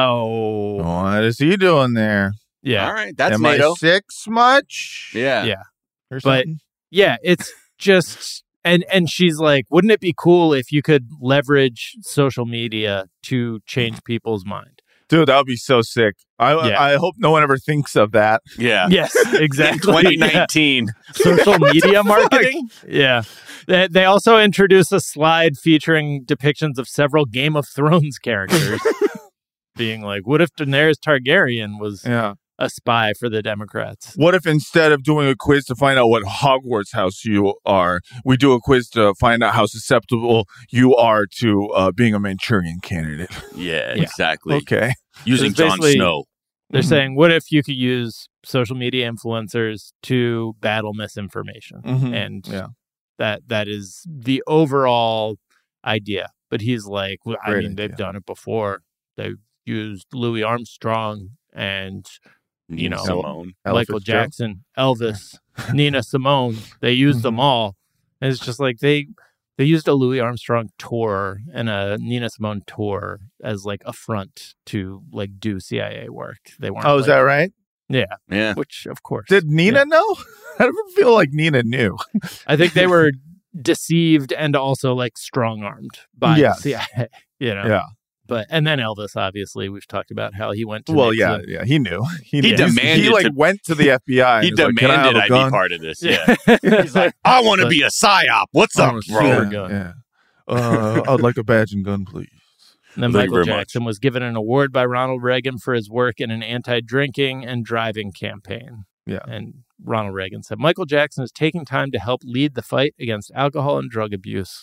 Speaker 3: So,
Speaker 5: What is he doing there?
Speaker 3: yeah,
Speaker 4: All right, that's
Speaker 5: Am
Speaker 4: NATO.
Speaker 5: I six much?
Speaker 4: Yeah.
Speaker 3: yeah.
Speaker 5: Or
Speaker 3: But-
Speaker 5: something?
Speaker 3: Yeah, it's just and and she's like, wouldn't it be cool if you could leverage social media to change people's mind?
Speaker 5: Dude, that would be so sick. I
Speaker 3: Yeah.
Speaker 5: I hope no one ever thinks of that.
Speaker 4: Yeah.
Speaker 3: Yes, exactly.
Speaker 4: twenty
Speaker 3: Yeah.
Speaker 4: nineteen.
Speaker 3: Social media marketing. Yeah. They, they also introduced a slide featuring depictions of several Game of Thrones characters being like, what if Daenerys Targaryen was
Speaker 5: Yeah.
Speaker 3: a spy for the Democrats?
Speaker 5: What if instead of doing a quiz to find out what Hogwarts house you are, we do a quiz to find out how susceptible you are to uh, being a Manchurian candidate?
Speaker 4: Yeah,
Speaker 3: Yeah.
Speaker 4: exactly.
Speaker 5: Okay.
Speaker 4: Using
Speaker 3: It's
Speaker 4: Jon
Speaker 3: basically-
Speaker 4: Snow.
Speaker 3: They're
Speaker 5: Mhm.
Speaker 3: saying, what if you could use social media influencers to battle misinformation?
Speaker 5: Mhm.
Speaker 3: And
Speaker 5: Yeah.
Speaker 3: that that is the overall idea. But he's like, well, I
Speaker 5: Great
Speaker 3: mean, they've
Speaker 5: idea.
Speaker 3: done it before. They've used Louis Armstrong and you
Speaker 4: Nina
Speaker 3: know,
Speaker 4: Simone.
Speaker 5: Ella
Speaker 3: Michael
Speaker 5: Fitzgerald.
Speaker 3: Jackson, Elvis, Nina Simone. They used them all. And it's just like they they used a Louis Armstrong tour and a Nina Simone tour as like a front to like do C I A work. They weren't.
Speaker 5: Oh, is
Speaker 3: like-
Speaker 5: that right?
Speaker 3: Yeah,
Speaker 4: Yeah.
Speaker 3: which of course.
Speaker 5: Did Nina
Speaker 3: Yeah.
Speaker 5: know? I don't feel like Nina knew.
Speaker 3: I think they were deceived and also like strong armed by
Speaker 5: Yes.
Speaker 3: the C I A. You know.
Speaker 5: Yeah.
Speaker 3: But and then Elvis, obviously, we've talked about how he went to
Speaker 5: Well, yeah,
Speaker 3: Nixon.
Speaker 5: yeah. He knew. He,
Speaker 4: He
Speaker 5: knew.
Speaker 4: demanded
Speaker 5: He like
Speaker 4: to-
Speaker 5: went to the F B I. and
Speaker 4: He
Speaker 5: was like, "Can I have
Speaker 4: demanded
Speaker 5: a
Speaker 4: I
Speaker 5: gun?"
Speaker 4: be part of this. Yeah.
Speaker 3: Yeah.
Speaker 4: He's like, I want to
Speaker 3: But-
Speaker 4: be a psyop. What's
Speaker 5: I
Speaker 4: up,
Speaker 5: wanna see
Speaker 4: bro?
Speaker 5: that.
Speaker 3: gun.
Speaker 5: Yeah. Uh, I'd like a badge and gun, please.
Speaker 3: And then
Speaker 4: Thank you
Speaker 3: Michael
Speaker 4: very much.
Speaker 3: Jackson was given an award by Ronald Reagan for his work in an anti-drinking and driving campaign.
Speaker 5: Yeah.
Speaker 3: And Ronald Reagan said, Michael Jackson is taking time to help lead the fight against alcohol and drug abuse.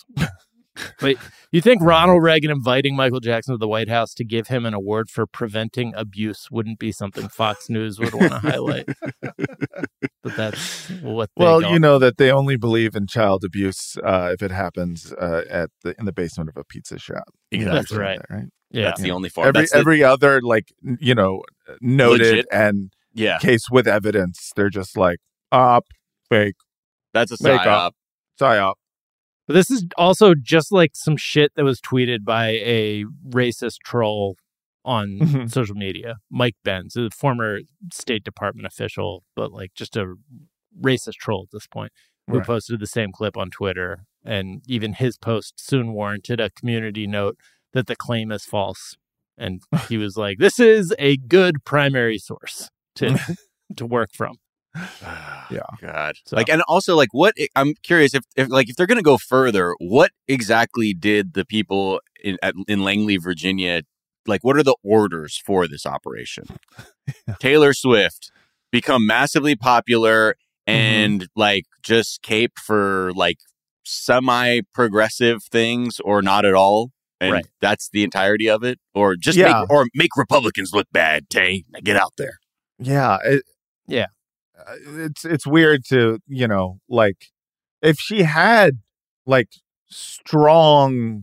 Speaker 3: But you think Ronald Reagan inviting Michael Jackson to the White House to give him an award for preventing abuse wouldn't be something Fox News would want to highlight? But that's what they
Speaker 5: Well,
Speaker 3: don't.
Speaker 5: you know that they only believe in child abuse uh, if it happens uh, at the in the basement of a pizza shop.
Speaker 4: Exactly.
Speaker 3: That's right.
Speaker 5: Right.
Speaker 3: Yeah.
Speaker 4: That's the only form.
Speaker 5: Every
Speaker 4: That's the-
Speaker 5: every other like n- you know noted
Speaker 4: Legit.
Speaker 5: and
Speaker 4: yeah.
Speaker 5: case with evidence, they're just like op, fake,
Speaker 4: That's a
Speaker 5: Make
Speaker 4: psyop.
Speaker 5: up. psyop.
Speaker 3: But this is also just like some shit that was tweeted by a racist troll on
Speaker 5: Mm-hmm.
Speaker 3: social media. Mike Benz, a former State Department official, but like just a racist troll at this point, who
Speaker 5: Right.
Speaker 3: posted the same clip on Twitter. And even his post soon warranted a community note that the claim is false. And he was like, this is a good primary source to to work from.
Speaker 5: Yeah.
Speaker 4: God.
Speaker 3: So-
Speaker 4: Like, and also, like, what I'm curious if, if like, if they're going to go further, what exactly did the people in at, in Langley, Virginia, like, what are the orders for this operation? Taylor Swift become massively popular and
Speaker 5: Mm-hmm.
Speaker 4: like just cape for like semi-progressive things or not at all. And
Speaker 3: Right.
Speaker 4: that's the entirety of it, or just
Speaker 5: Yeah.
Speaker 4: make or make Republicans look bad. Tay, get out there.
Speaker 5: Yeah. It,
Speaker 3: Yeah.
Speaker 5: uh, it's it's weird to, you know, like if she had like strong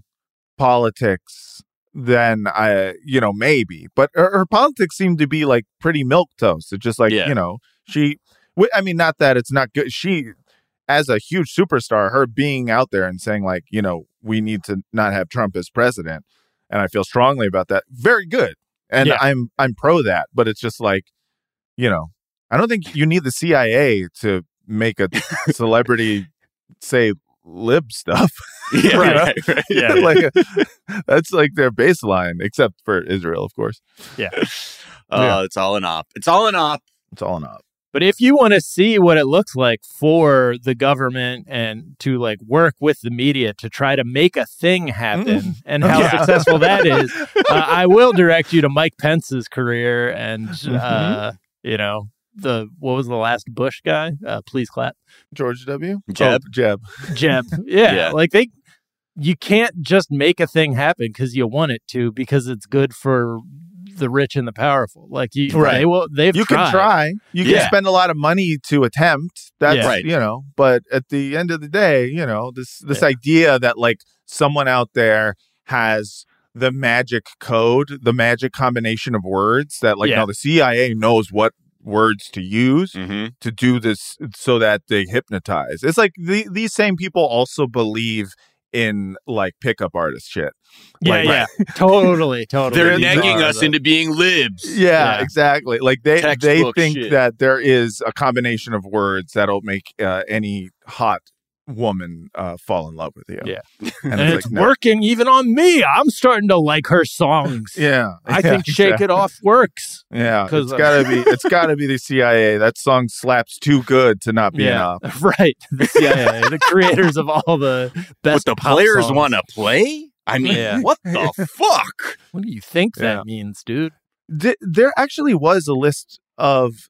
Speaker 5: politics, then I, you know, maybe. But her, her politics seem to be like pretty milquetoast. It's just like,
Speaker 4: Yeah.
Speaker 5: you know, she. wi- I mean, not that it's not good. She, as a huge superstar, her being out there and saying like, you know, we need to not have Trump as president, and I feel strongly about that. Very good, and
Speaker 3: Yeah.
Speaker 5: I'm I'm pro that. But it's just like, you know, I don't think you need the C I A to make a celebrity say lib stuff.
Speaker 4: Yeah,
Speaker 5: You know?
Speaker 4: right, right.
Speaker 3: Yeah.
Speaker 5: like a, that's like their baseline, except for Israel, of course.
Speaker 3: Yeah.
Speaker 4: Oh,
Speaker 5: Yeah.
Speaker 4: it's all an op. It's all an op.
Speaker 5: It's all an op.
Speaker 3: But if you want to see what it looks like for the government and to like work with the media to try to make a thing happen and how
Speaker 5: Yeah.
Speaker 3: successful that is, uh, I will direct you to Mike Pence's career and, uh, you know, the what was the last Bush guy? Uh, please clap.
Speaker 5: George W.
Speaker 4: Jeb.
Speaker 5: Oh, Jeb.
Speaker 3: Jeb. Yeah,
Speaker 4: Yeah.
Speaker 3: like they, you can't just make a thing happen because you want it to because it's good for the rich and the powerful. Like you,
Speaker 5: Right.
Speaker 3: they will. They've
Speaker 5: You
Speaker 3: tried.
Speaker 5: can try. You can
Speaker 4: Yeah.
Speaker 5: spend a lot of money to attempt. That's
Speaker 3: Yeah.
Speaker 4: Right.
Speaker 5: you know. But at the end of the day, you know, this this
Speaker 3: Yeah.
Speaker 5: idea that like someone out there has the magic code, the magic combination of words that like
Speaker 3: Yeah.
Speaker 5: now the C I A knows what words to use
Speaker 4: Mm-hmm.
Speaker 5: to do this so that they hypnotize. It's like the, these same people also believe in like pickup artist shit.
Speaker 3: Yeah,
Speaker 5: Like,
Speaker 3: yeah, totally, totally.
Speaker 4: They're
Speaker 5: These
Speaker 4: negging
Speaker 5: are
Speaker 4: us
Speaker 3: the-
Speaker 4: into being libs.
Speaker 5: Yeah,
Speaker 3: Yeah.
Speaker 5: exactly. Like they they
Speaker 4: Textbook
Speaker 5: think
Speaker 4: shit.
Speaker 5: that there is a combination of words that'll make uh, any hot woman uh, fall in love with you.
Speaker 3: Yeah.
Speaker 5: and,
Speaker 3: and
Speaker 5: it's,
Speaker 3: it's
Speaker 5: like, no.
Speaker 3: working even on me. I'm starting to like her songs.
Speaker 5: Yeah,
Speaker 3: I
Speaker 5: yeah,
Speaker 3: think "Shake
Speaker 5: exactly.
Speaker 3: It Off" works.
Speaker 5: Yeah,
Speaker 3: 'Cause
Speaker 5: it's
Speaker 3: of-
Speaker 5: gotta be. It's gotta be the C I A. That song slaps too good to not be
Speaker 3: Yeah,
Speaker 5: enough.
Speaker 3: right. The C I A, the creators of all the
Speaker 4: But
Speaker 3: best.
Speaker 4: the
Speaker 3: pop
Speaker 4: players
Speaker 3: songs.
Speaker 4: want to play? I mean,
Speaker 3: Yeah.
Speaker 4: what the fuck?
Speaker 3: What do you think
Speaker 5: Yeah.
Speaker 3: that means, dude?
Speaker 5: Th- there actually was a list of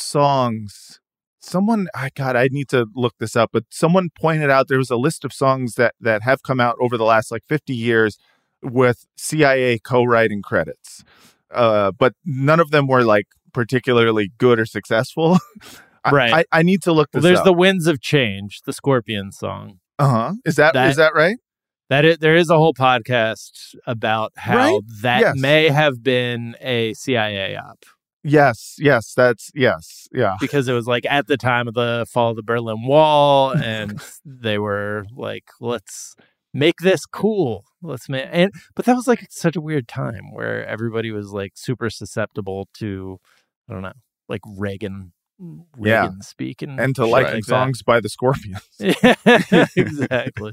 Speaker 5: songs. Someone, I God, I need to look this up, but someone pointed out there was a list of songs that that have come out over the last like fifty years with C I A co-writing credits, uh, but none of them were like particularly good or successful. I-
Speaker 3: Right.
Speaker 5: I, I need to look
Speaker 3: Well,
Speaker 5: this
Speaker 3: there's
Speaker 5: up.
Speaker 3: the Winds of Change, the Scorpion song.
Speaker 5: uh huh. Is that,
Speaker 3: That-
Speaker 5: is that right?
Speaker 3: That is, there is a whole podcast about how
Speaker 5: Right?
Speaker 3: that
Speaker 5: Yes.
Speaker 3: may have been a C I A op
Speaker 5: Yes. Yes. That's yes. Yeah.
Speaker 3: because it was like at the time of the fall of the Berlin Wall, and they were like, "Let's make this cool. Let's make." And but that was like such a weird time where everybody was like super susceptible to, I don't know, like Reagan, Reagan
Speaker 5: Yeah.
Speaker 3: speaking
Speaker 5: And to
Speaker 3: shit
Speaker 5: liking
Speaker 3: like
Speaker 5: songs by the Scorpions.
Speaker 3: that. Yeah, exactly.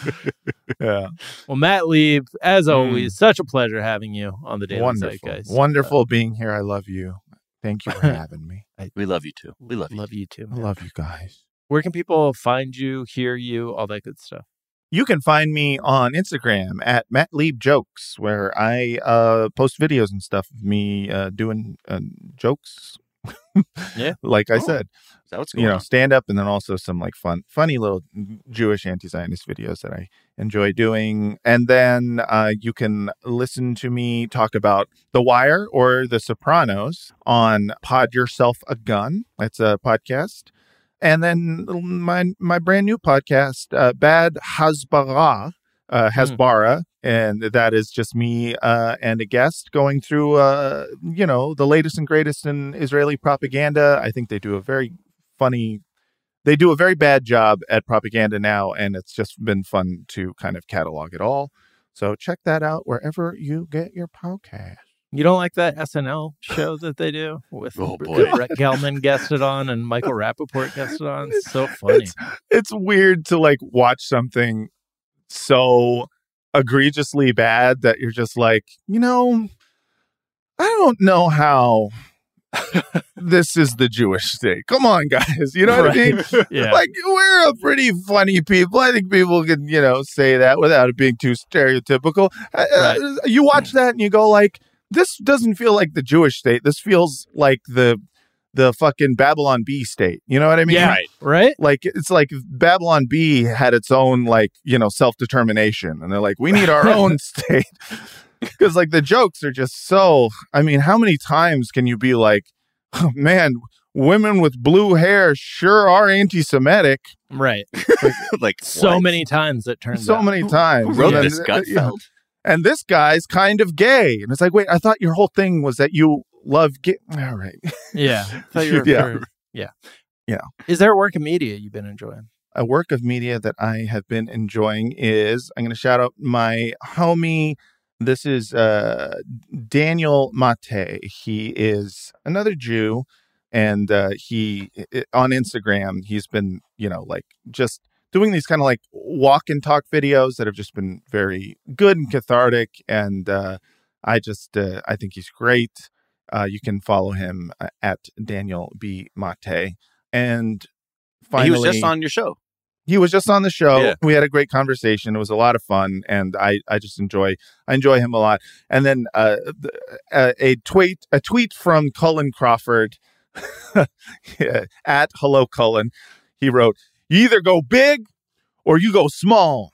Speaker 5: Yeah.
Speaker 3: Well, Matt Lieb, as
Speaker 5: Mm.
Speaker 3: always, such a pleasure having you on the Daily
Speaker 5: Wonderful.
Speaker 3: Zeitgeist.
Speaker 5: Wonderful being here. I love you. Thank you for having me.
Speaker 4: We love you too. We love you.
Speaker 3: Love you too.
Speaker 5: I
Speaker 3: man.
Speaker 5: love you guys.
Speaker 3: Where can people find you, hear you, all that good stuff?
Speaker 5: You can find me on Instagram at Matt Lieb Jokes, where I uh, post videos and stuff of me uh, doing uh, jokes.
Speaker 3: Yeah.
Speaker 5: Like I
Speaker 4: Oh,
Speaker 5: said,
Speaker 4: Is that what's
Speaker 5: you
Speaker 4: going
Speaker 5: know,
Speaker 4: on?
Speaker 5: stand up, and then also some like fun, funny little Jewish anti-Zionist videos that I enjoy doing. And then uh, you can listen to me talk about The Wire or The Sopranos on Pod Yourself a Gun. That's a podcast. And then my my brand new podcast, uh, Bad Hasbara, uh, Hasbara, and that is just me uh, and a guest going through, uh, you know, the latest and greatest in Israeli propaganda. I think they do a very funny, they do a very bad job at propaganda now, and it's just been fun to kind of catalog it all. So check that out wherever you get your podcast.
Speaker 3: You don't like that S N L show that they do with
Speaker 1: oh, boy.
Speaker 3: Brett Gelman guested on and Michael Rappaport guested on? It's so funny.
Speaker 5: It's, it's weird to like watch something so egregiously bad that you're just like, you know, I don't know how this is the Jewish state. Come on, guys. You know what right. I mean?
Speaker 3: Yeah.
Speaker 5: Like, we're a pretty funny people. I think people can, you know, say that without it being too stereotypical. Right. Uh, you watch that and you go like, this doesn't feel like the Jewish state. This feels like the the fucking Babylon Bee state. You know what I mean?
Speaker 3: Yeah, right. right?
Speaker 5: Like, it's like Babylon Bee had its own, like, you know, self-determination. And they're like, we need our own state. Because, like, the jokes are just so... I mean, how many times can you be like, oh, man, women with blue hair sure are anti-Semitic.
Speaker 3: Right.
Speaker 4: Like, like
Speaker 3: so
Speaker 4: what?
Speaker 3: many times it turns
Speaker 5: So
Speaker 3: out.
Speaker 5: many times.
Speaker 4: Who wrote
Speaker 5: And
Speaker 4: this,
Speaker 5: then,
Speaker 4: Gutfeld?
Speaker 5: you know, and this guy's kind of gay. And it's like, wait, I thought your whole thing was that you love gay. All right.
Speaker 3: Yeah. I thought you were
Speaker 5: Yeah.
Speaker 3: for- yeah.
Speaker 5: Yeah.
Speaker 3: Is there a work of media you've been enjoying?
Speaker 5: A work of media that I have been enjoying is, I'm going to shout out my homie. This is uh, Daniel Mate. He is another Jew. And uh, he, it, on Instagram, he's been, you know, like just doing these kind of like walk and talk videos that have just been very good and cathartic. And uh, I just, uh, I think he's great. Uh, you can follow him uh, at Daniel B. Mate. And finally,
Speaker 4: he was just on your show.
Speaker 5: He was just on the show.
Speaker 4: Yeah.
Speaker 5: We had a great conversation. It was a lot of fun, and I, I just enjoy I enjoy him a lot. And then uh, a, a tweet a tweet from Cullen Crawford yeah, at Hello Cullen. He wrote, "You either go big or you go small."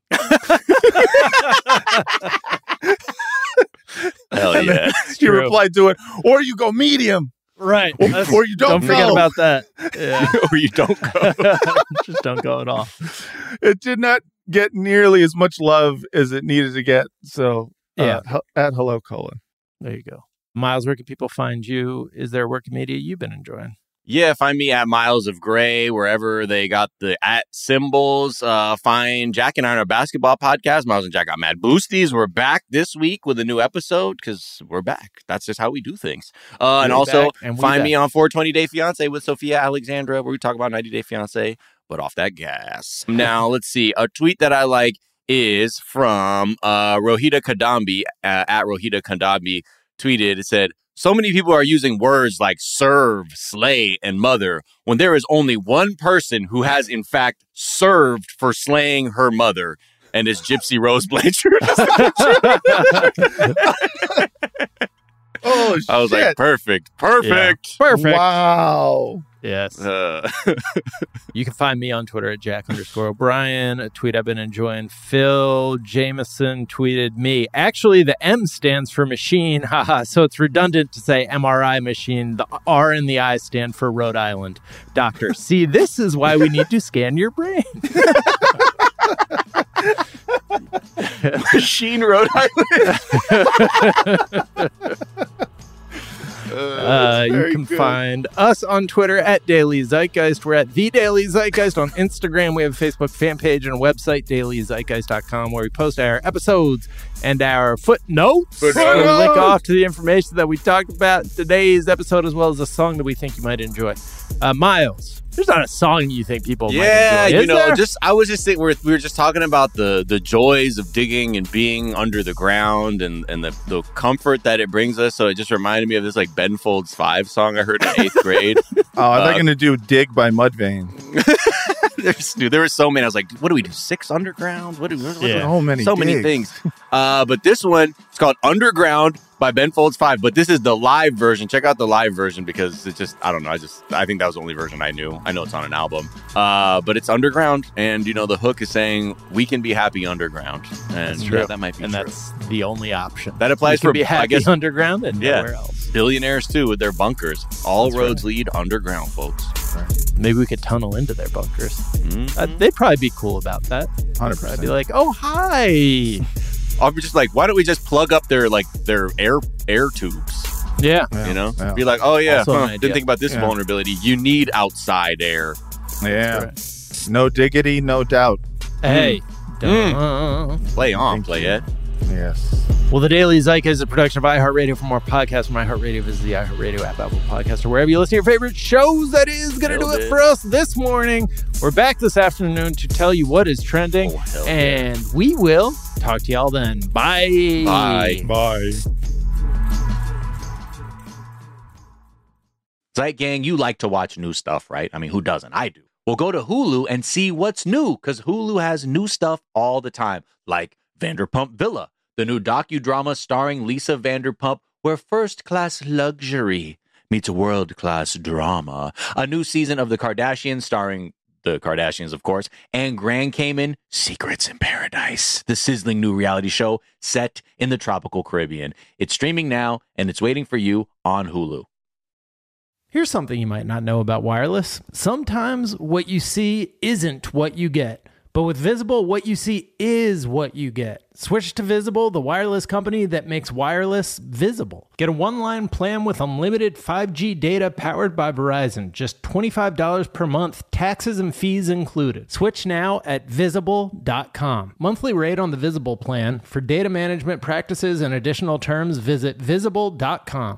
Speaker 4: Hell
Speaker 5: And then
Speaker 4: yeah.
Speaker 5: he replied to it, "Or you go medium."
Speaker 3: Right.
Speaker 5: Or, or you don't,
Speaker 3: Don't forget
Speaker 5: go.
Speaker 3: about that. Yeah.
Speaker 4: Or you don't go.
Speaker 3: Just don't go at all.
Speaker 5: It did not get nearly as much love as it needed to get. So uh,
Speaker 3: Yeah.
Speaker 5: h- at Hello Cullen.
Speaker 3: There you go. Miles, where can people find you? Is there a work of media you've been enjoying?
Speaker 4: Yeah, find me at Miles of Gray, wherever they got the at symbols. Uh, find Jack and I on our basketball podcast. Miles and Jack got mad boosties. We're back this week with a new episode because we're back. That's just how we do things. Uh, and
Speaker 3: We're
Speaker 4: also
Speaker 3: back, and we
Speaker 4: find
Speaker 3: back.
Speaker 4: me on four twenty Day Fiance with Sophia Alexandra, where we talk about ninety Day Fiance, but off that gas. Now, let's see. A tweet that I like is from uh, Rohita Kadambi, uh, at Rohita Kadambi, tweeted. It said, "So many people are using words like serve, slay, and mother when there is only one person who has, in fact, served for slaying her mother, and is Gypsy Rose Blanchard."
Speaker 5: Oh,
Speaker 4: I was
Speaker 5: shit.
Speaker 4: like, perfect, perfect.
Speaker 3: Perfect.
Speaker 5: Wow.
Speaker 3: Yes.
Speaker 4: Uh,
Speaker 3: You can find me on Twitter at Jack underscore O'Brien, a tweet I've been enjoying. Phil Jameson tweeted me. Actually, the M stands for machine. Haha. So it's redundant to say M R I machine. The R and the I stand for Rhode Island. Doctor, see, this is why we need to scan your brain.
Speaker 4: Machine Rhode Island.
Speaker 3: Uh, you
Speaker 5: very
Speaker 3: can
Speaker 5: good.
Speaker 3: find us on Twitter at Daily Zeitgeist. We're at The Daily Zeitgeist on Instagram. We have a Facebook fan page and a website, daily zeitgeist dot com, where we post our episodes and our footnotes.
Speaker 5: Footnotes.
Speaker 3: Where we link off to the information that we talked about in today's episode, as well as a song that we think you might enjoy. Uh, Miles, there's not a song you think people
Speaker 4: Yeah,
Speaker 3: might enjoy,
Speaker 4: you
Speaker 3: is
Speaker 4: know,
Speaker 3: there?
Speaker 4: just I was just thinking we're, we were just talking about the the joys of digging and being under the ground and and the, the comfort that it brings us. So it just reminded me of this like Ben Folds Five song I heard in eighth grade.
Speaker 5: Oh, I'm
Speaker 4: Uh,
Speaker 5: not going to do Dig by Mudvayne.
Speaker 4: There's, dude, there were so many. I was like, what do we do? Six underground? What do we? What,
Speaker 3: Yeah.
Speaker 5: So many
Speaker 4: so many
Speaker 5: digs.
Speaker 4: things. Uh, but this one, it's called Underground by Ben Folds Five. But this is the live version. Check out the live version because it's just, I don't know. I just, I think that was the only version I knew. I know it's on an album. Uh, but it's underground. And, you know, the hook is saying, we can be happy underground. And
Speaker 3: That's true.
Speaker 4: yeah, that might be
Speaker 3: and
Speaker 4: true.
Speaker 3: that's the only option.
Speaker 4: That applies
Speaker 3: You can
Speaker 4: for,
Speaker 3: be happy
Speaker 4: I guess,
Speaker 3: underground and
Speaker 4: yeah.
Speaker 3: nowhere else.
Speaker 4: billionaires too with their bunkers. All
Speaker 3: That's
Speaker 4: roads lead underground, folks.
Speaker 3: Maybe we could tunnel into their bunkers.
Speaker 4: Mhm.
Speaker 3: Uh, they'd probably be cool about that.
Speaker 5: one hundred
Speaker 3: I'd
Speaker 5: percent.
Speaker 3: be like, oh, hi.
Speaker 4: I'll be just like, why don't we just plug up their like their air air tubes?
Speaker 3: Yeah.
Speaker 5: Yeah,
Speaker 4: You know,
Speaker 5: yeah.
Speaker 4: be like, oh yeah,
Speaker 3: Also an
Speaker 4: huh,
Speaker 3: idea.
Speaker 4: didn't think about this
Speaker 5: Yeah.
Speaker 4: vulnerability. You need outside air.
Speaker 5: Yeah. No diggity, no doubt.
Speaker 3: Hey.
Speaker 4: Mm.
Speaker 3: Duh.
Speaker 4: Play on,
Speaker 5: Thank
Speaker 4: play
Speaker 5: you.
Speaker 4: it.
Speaker 5: Yes.
Speaker 3: Well, the Daily Zyka is a production of iHeartRadio. For more podcasts from iHeartRadio, visit the iHeartRadio app, Apple Podcast, or wherever you listen to your favorite shows. That is going to do it for us this morning. We're back this afternoon to tell you what is trending,
Speaker 1: Oh,
Speaker 3: and yeah. we will talk to y'all then. Bye.
Speaker 5: Bye. Bye.
Speaker 1: Zeit Gang, you like to watch new stuff, right? I mean, who doesn't? I do. Well, go to Hulu and see what's new, because Hulu has new stuff all the time, like Vanderpump Villa, the new docudrama starring Lisa Vanderpump, where first-class luxury meets world-class drama. A new season of The Kardashians starring the Kardashians, of course, and Grand Cayman, Secrets in Paradise, the sizzling new reality show set in the tropical Caribbean. It's streaming now, and it's waiting for you on Hulu.
Speaker 3: Here's something you might not know about wireless. Sometimes what you see isn't what you get. But with Visible, what you see is what you get. Switch to Visible, the wireless company that makes wireless visible. Get a one-line plan with unlimited five G data powered by Verizon. Just twenty-five dollars per month, taxes and fees included. Switch now at visible dot com. Monthly rate on the Visible plan. For data management practices and additional terms, visit visible dot com.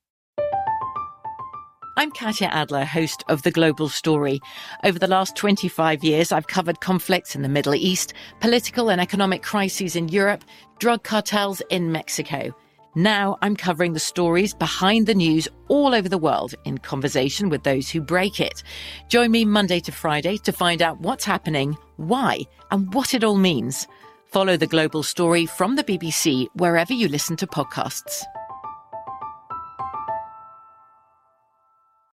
Speaker 6: I'm Katya Adler, host of The Global Story. Over the last twenty-five years, I've covered conflicts in the Middle East, political and economic crises in Europe, drug cartels in Mexico. Now I'm covering the stories behind the news all over the world in conversation with those who break it. Join me Monday to Friday to find out what's happening, why, and what it all means. Follow The Global Story from the B B C wherever you listen to podcasts.